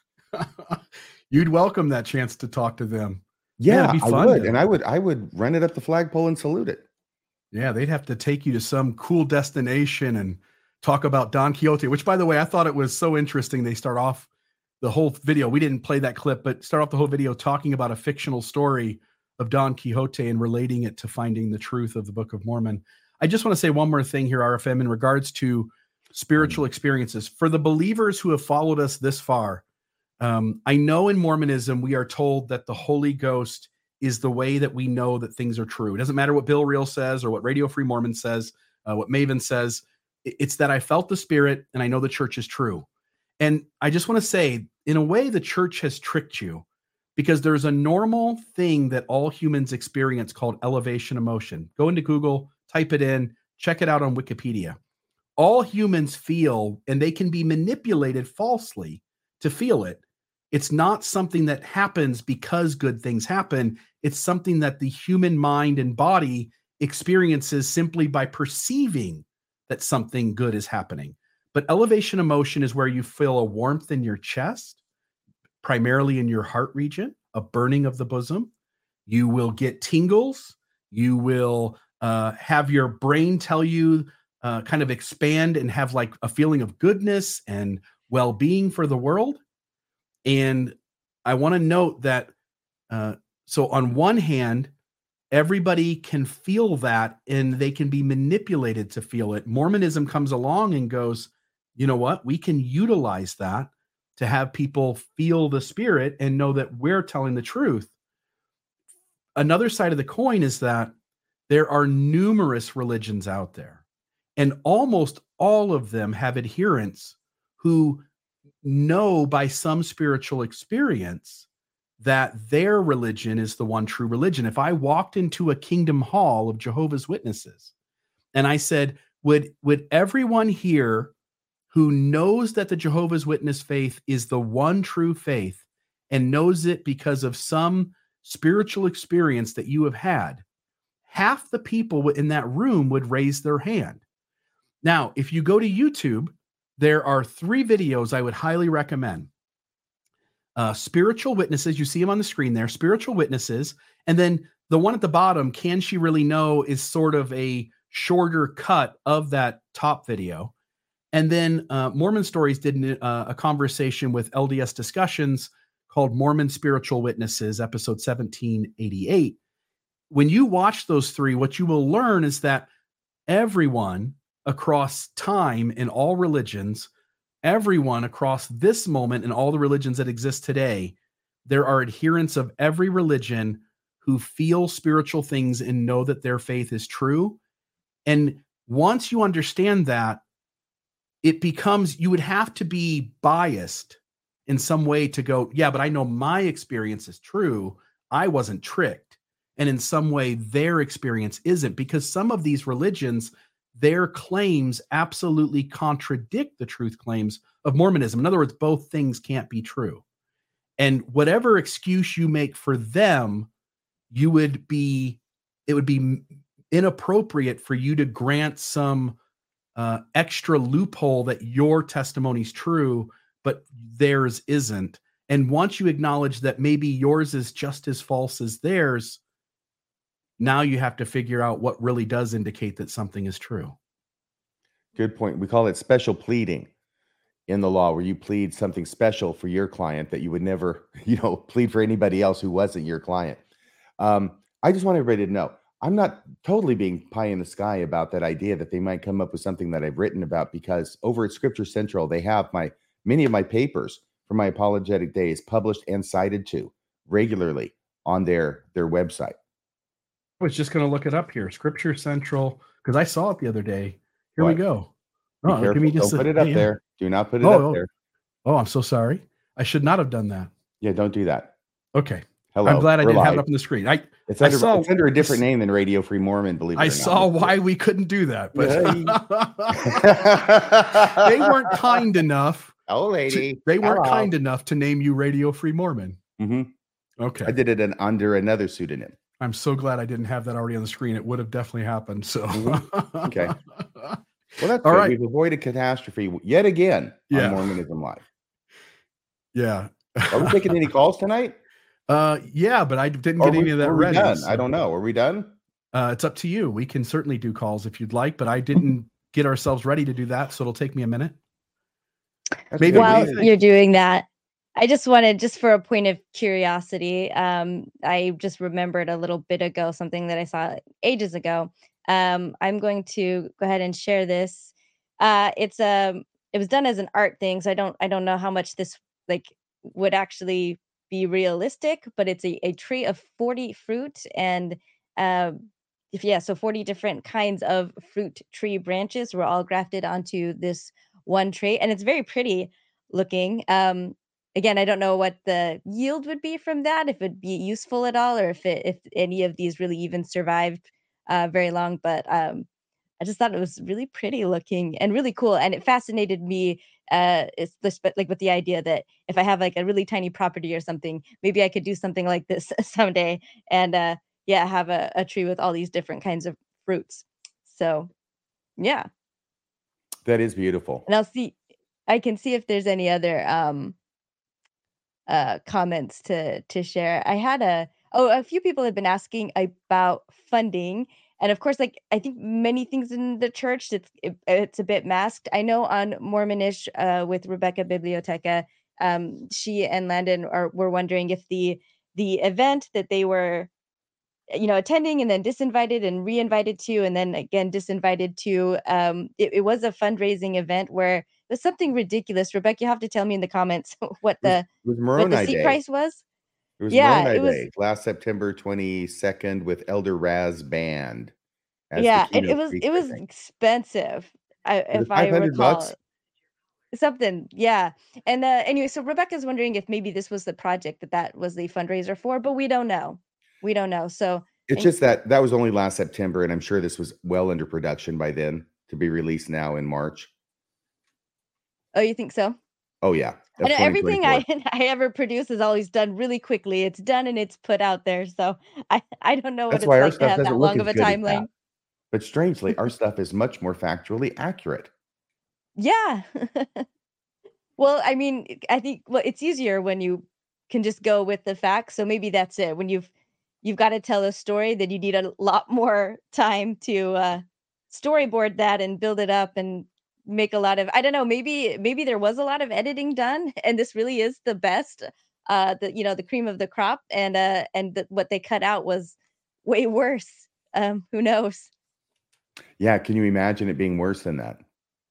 You'd welcome that chance to talk to them. Yeah, it'd be I fun would, to- and I would I would run it up the flagpole and salute it. Yeah, they'd have to take you to some cool destination and talk about Don Quixote, which, by the way, I thought it was so interesting. They start off the whole video. We didn't play that clip, but start off the whole video talking about a fictional story of Don Quixote and relating it to finding the truth of the Book of Mormon. I just want to say one more thing here, R F M, in regards to spiritual experiences. For the believers who have followed us this far, um, I know in Mormonism, we are told that the Holy Ghost is the way that we know that things are true. It doesn't matter what Bill Reel says or what Radio Free Mormon says, uh, what Maven says. It's that I felt the Spirit and I know the church is true. And I just want to say, in a way, the church has tricked you, because there's a normal thing that all humans experience called elevation emotion. Go into Google, type it in, check it out on Wikipedia. All humans feel, and they can be manipulated falsely to feel it. It's not something that happens because good things happen. It's something that the human mind and body experiences simply by perceiving that something good is happening. But elevation emotion is where you feel a warmth in your chest, primarily in your heart region, a burning of the bosom. You will get tingles. You will uh, have your brain tell you, uh, kind of expand and have like a feeling of goodness and well-being for the world. And I want to note that, uh, so on one hand, everybody can feel that and they can be manipulated to feel it. Mormonism comes along and goes, you know what? We can utilize that to have people feel the Spirit and know that we're telling the truth. Another side of the coin is that there are numerous religions out there, and almost all of them have adherents who know by some spiritual experience that their religion is the one true religion. If I walked into a Kingdom Hall of Jehovah's Witnesses and I said, would, would everyone here who knows that the Jehovah's Witness faith is the one true faith and knows it because of some spiritual experience that you have had, half the people in that room would raise their hand. Now, if you go to YouTube, there are three videos I would highly recommend. Uh, spiritual witnesses, you see them on the screen there, spiritual witnesses. And then the one at the bottom, Can She Really Know, is sort of a shorter cut of that top video. And then uh, Mormon Stories did uh, a conversation with L D S Discussions called Mormon Spiritual Witnesses, episode seventeen eighty-eight. When you watch those three, what you will learn is that everyone across time in all religions, everyone across this moment in all the religions that exist today, there are adherents of every religion who feel spiritual things and know that their faith is true. And once you understand that, it becomes, you would have to be biased in some way to go, yeah, but I know my experience is true. I wasn't tricked. And in some way, their experience isn't, because some of these religions, their claims absolutely contradict the truth claims of Mormonism. In other words, both things can't be true. And whatever excuse you make for them, you would be, it would be inappropriate for you to grant some uh, extra loophole that your testimony's true, but theirs isn't. And once you acknowledge that maybe yours is just as false as theirs, now you have to figure out what really does indicate that something is true. Good point. We call it special pleading in the law, where you plead something special for your client that you would never, you know, plead for anybody else who wasn't your client. Um, I just want everybody to know, I'm not totally being pie in the sky about that idea that they might come up with something that I've written about, because over at Scripture Central, they have my many of my papers from my apologetic days published and cited to regularly on their their website. I was just going to look it up here, Scripture Central, because I saw it the other day. Here What? we go. Be Oh, give careful. me just Don't a- put it up yeah. there. Do not put it Oh, up oh. there. Oh, I'm so sorry. I should not have done that. Yeah, don't do that. Okay. Hello. I'm glad I we're didn't have it live. up on the screen. I It's I under, saw- it's under a different name than Radio Free Mormon, believe it I or saw not. why we couldn't do that, but Yeah. they weren't kind enough. Oh, to- lady. they weren't Hello. kind enough to name you Radio Free Mormon. Mhm. Okay. I did it in, under another pseudonym. I'm so glad I didn't have that already on the screen. It would have definitely happened. So, Mhm. Okay. Well, that's All good. right. We've avoided catastrophe yet again Yeah. on Mormonism Live. Yeah. Are we taking any calls tonight? Uh, yeah, but I didn't Are get we, any of that were we ready. done? so- I don't know. Are we done? Uh, it's up to you. We can certainly do calls if you'd like, but I didn't get ourselves ready to do that, so it'll take me a minute. That's Maybe good. what do While you think? you're doing that, I just wanted, just for a point of curiosity, um, I just remembered a little bit ago something that I saw ages ago. Um, I'm going to go ahead and share this. Uh, it's um, it was done as an art thing, so I don't I don't know how much this like would actually be realistic, but it's a, a tree of forty fruit and um, if yeah, so forty different kinds of fruit tree branches were all grafted onto this one tree, and it's very pretty looking. Um, again, I don't know what the yield would be from that, if it'd be useful at all, or if it if any of these really even survived uh, very long. But um, I just thought it was really pretty looking and really cool, and it fascinated me. Uh, it's this, but like with the idea that if I have like a really tiny property or something, maybe I could do something like this someday, and uh, yeah, have a, a tree with all these different kinds of fruits. So, yeah, That is beautiful. and I'll see. I can see if there's any other um uh comments to to share. I had a oh a few people have been asking about funding, and of course, like I think many things in the church, it's it, it's a bit masked. I know on Mormonish uh with Rebecca Biblioteca, um she and Landon are were wondering if the the event that they were you know attending and then disinvited and re-invited to and then again disinvited to, um it, it was a fundraising event where it was something ridiculous. Rebecca, you have to tell me in the comments what It was, the it was what the Moroni seat Day. price was. It was Yeah, Moroni it was. Day, last September twenty-second with Elder Raz Band as the Yeah, it, it keynote was it speaker, I was think. expensive, I, Was it if I five hundred bucks? recall something. Yeah, and uh, anyway, so Rebecca's wondering if maybe this was the project that that was the fundraiser for, but we don't know. We don't know. So It's and just that that was only last September, and I'm sure this was well under production by then to be released now in March. oh, you think so? Oh yeah, I of know everything I twenty twenty-four. I ever produce is always done really quickly. It's done and it's put out there. So I I don't know what That's it's why our like to stuff have doesn't that look long as of a good as that. timeline. But strangely, our stuff is much more factually accurate. Yeah. Well, I mean, I think well, it's easier when you can just go with the facts. So maybe that's it. When you've you've got to tell a story, then you need a lot more time to uh, storyboard that and build it up and make a lot of. I don't know. Maybe maybe there was a lot of editing done, and this really is the best. Uh, the you know the cream of the crop, and uh, and the, what they cut out was way worse. Um, who knows? Yeah, can you imagine it being worse than that?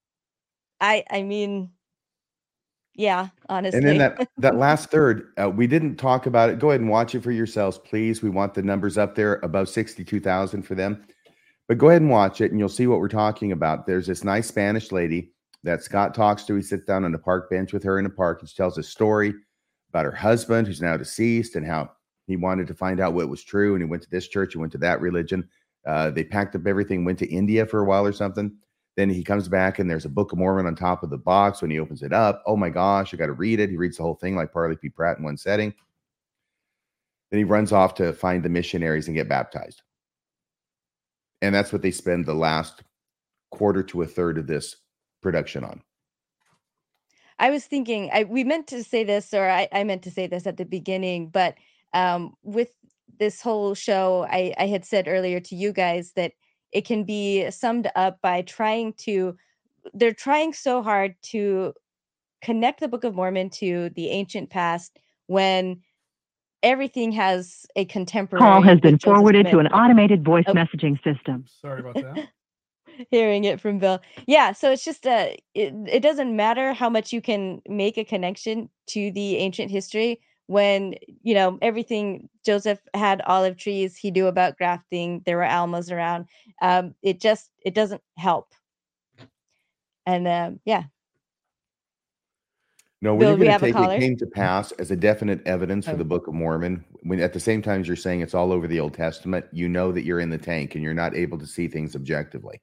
I I mean, yeah, And then honestly. that that last third, uh, we didn't talk about it. Go ahead and watch it for yourselves, please. We want the numbers up there above sixty-two thousand for them. But go ahead and watch it, and you'll see what we're talking about. There's this nice Spanish lady that Scott talks to. He sits down on the park bench with her in the park, and she tells a story about her husband, who's now deceased, and how he wanted to find out what was true. And he went to this church, he went to that religion. Uh, they packed up everything, went to India for a while or something. Then he comes back, and there's a Book of Mormon on top of the box. When he opens it up, oh my gosh, I got to read it. He reads the whole thing like Parley P. Pratt in one setting. Then he runs off to find the missionaries and get baptized. And that's what they spend the last quarter to a third of this production on. I was thinking, I we meant to say this, or I, I meant to say this at the beginning, but um, with this whole show, I, I had said earlier to you guys that it can be summed up by trying to, they're trying so hard to connect the Book of Mormon to the ancient past when everything has a contemporary. Call has with been Joseph forwarded to Smith. an automated voice Oh. messaging system. Sorry about that. Hearing it from Bill. Yeah, so it's just uh it, it doesn't matter how much you can make a connection to the ancient history when, you know, everything. Joseph had olive trees, he knew about grafting, there were almas around. Um, it just it doesn't help. And um, yeah. No, when Bill, you're we going to have a take caller. it came to pass as a definite evidence for Oh. the Book of Mormon, when at the same time as you're saying it's all over the Old Testament, you know that you're in the tank and you're not able to see things objectively.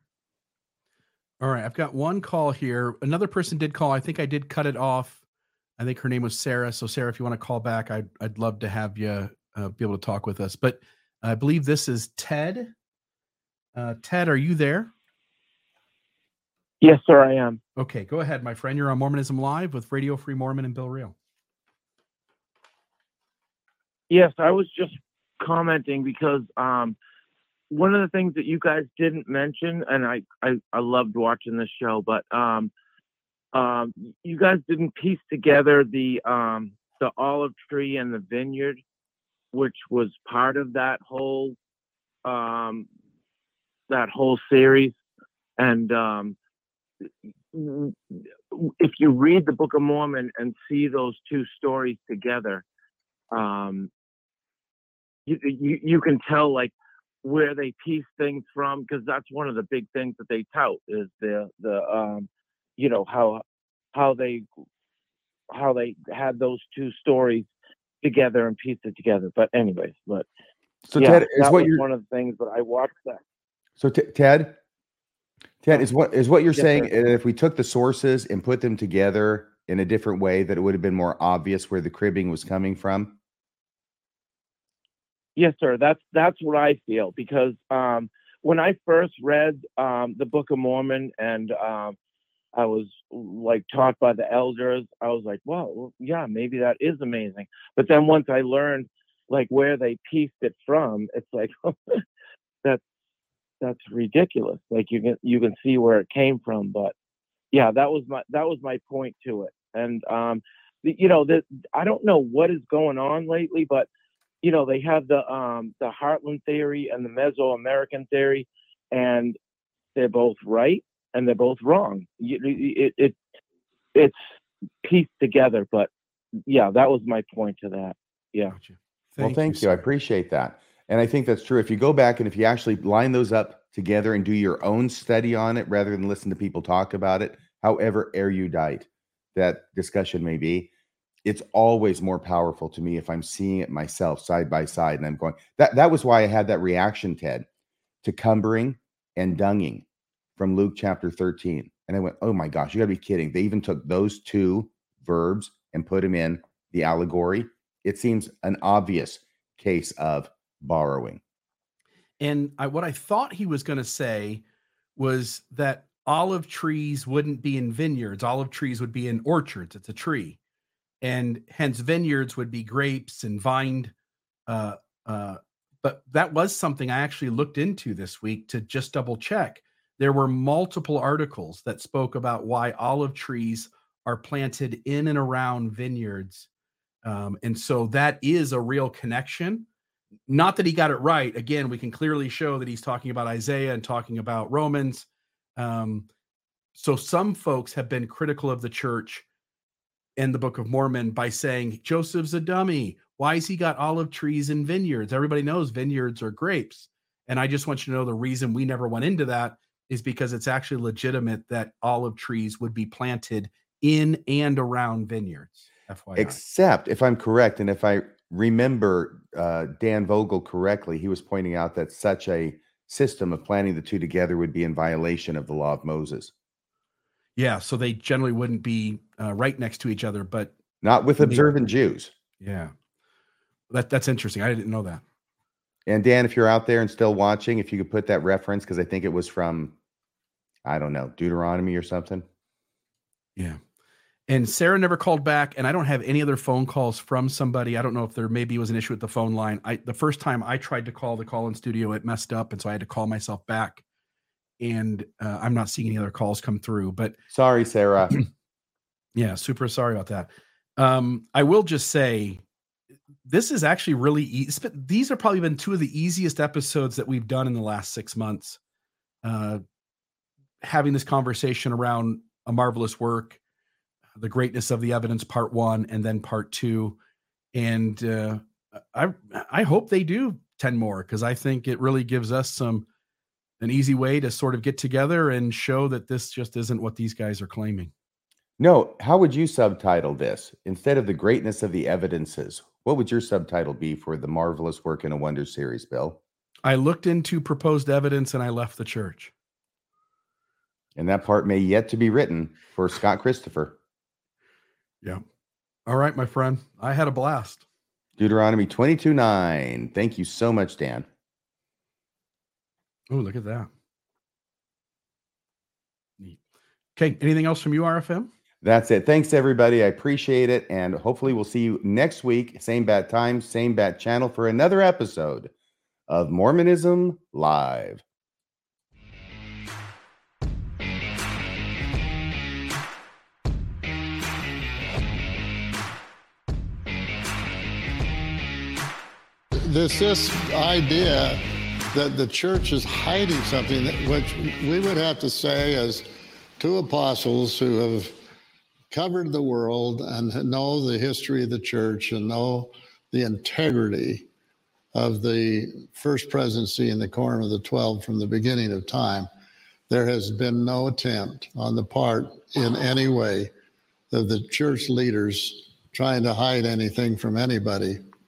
All right, I've got one call here. Another person did call. I think I did cut it off. I think her name was Sarah. So Sarah, if you want to call back, I'd I'd love to have you uh, be able to talk with us. But I believe this is Ted. Uh, Ted, are you there? Yes, sir, I am. Okay, go ahead, my friend. You're on Mormonism Live with Radio Free Mormon and Bill Reel. Yes, I was just commenting because um, one of the things that you guys didn't mention, and I, I, I loved watching this show, but um, um, you guys didn't piece together the um, the olive tree and the vineyard, which was part of that whole um, that whole series. And um, if you read the Book of Mormon and see those two stories together, um, you, you you can tell like where they piece things from, because that's one of the big things that they tout is the the um, you know how how they how they had those two stories together and pieced it together. But anyways, but So yeah, Ted, is that what was you're one of the things that I watched that. so T- Ted, Ted is what is what you're Yes, saying. sir. uh, If we took the sources and put them together in a different way, that it would have been more obvious where the cribbing was coming from. Yes, sir. That's that's what I feel, because um, when I first read um, the Book of Mormon and um, I was like taught by the elders, I was like, "Well, well, yeah, maybe that is amazing." But then once I learned like where they pieced it from, it's like that's that's ridiculous. Like you can you can see where it came from, but yeah, that was my that was my point to it. And um, the, you know, the, I don't know what is going on lately, but you know, they have the um, the Heartland theory and the Mesoamerican theory, and they're both right and they're both wrong. You- It, it it's pieced together, but yeah, that was my point to that. Yeah. Gotcha. Well, thank you. I sir. appreciate that. And I think that's true. If you go back and if you actually line those up together and do your own study on it rather than listen to people talk about it, however erudite that discussion may be, it's always more powerful to me if I'm seeing it myself side by side and I'm going, that that was why I had that reaction, Ted, to cumbering and dunging from Luke chapter thirteen. And I went, oh my gosh, you gotta be kidding. They even took those two verbs and put them in the allegory. It seems an obvious case of borrowing. And I, what I thought he was going to say was that olive trees wouldn't be in vineyards. Olive trees would be in orchards. It's a tree. And hence vineyards would be grapes and vined. Uh, uh, but that was something I actually looked into this week to just double check. There were multiple articles that spoke about why olive trees are planted in and around vineyards. Um, and so that is a real connection. Not that he got it right. Again, we can clearly show that he's talking about Isaiah and talking about Romans. Um, so some folks have been critical of the church and the Book of Mormon by saying Joseph's a dummy. Why has he got olive trees and vineyards? Everybody knows vineyards are grapes. And I just want you to know the reason we never went into that is because it's actually legitimate that olive trees would be planted in and around vineyards. F Y I. Except if I'm correct, and if I remember uh, Dan Vogel correctly, he was pointing out that such a system of planting the two together would be in violation of the law of Moses. Yeah, so they generally wouldn't be uh, right next to each other, but Not with observant Jews. yeah, that that's interesting. I didn't know that. And Dan, if you're out there and still watching, if you could put that reference, because I think it was from, I don't know, Deuteronomy or something. Yeah. And Sarah never called back, and I don't have any other phone calls from somebody. I don't know if there maybe was an issue with the phone line. I the first time I tried to call the call-in studio, it messed up, and so I had to call myself back. And uh, I'm not seeing any other calls come through. But sorry, Sarah. Yeah, super sorry about that. Um, I will just say, this is actually really easy. These have probably been two of the easiest episodes that we've done in the last six months. Uh, having this conversation around a marvelous work, the greatness of the evidence, part one, and then part two. And uh, I I hope they do ten more, because I think it really gives us some an easy way to sort of get together and show that this just isn't what these guys are claiming. No, how would you subtitle this? Instead of the greatness of the evidences, what would your subtitle be for the marvelous work in a wonder series, Bill? I looked into proposed evidence and I left the church. And that part may yet to be written for Scott Christopher. Yeah. All right, my friend. I had a blast. Deuteronomy twenty-two nine. Thank you so much, Dan. Oh, look at that. Neat. Okay. Anything else from you, R F M? That's it. Thanks, everybody. I appreciate it. And hopefully we'll see you next week, same bat time, same bat channel, for another episode of Mormonism Live. This this idea that the church is hiding something, that, which we would have to say as two apostles who have covered the world and know the history of the church and know the integrity of the first presidency and the Quorum of the Twelve from the beginning of time. There has been no attempt on the part in any way of the church leaders trying to hide anything from anybody.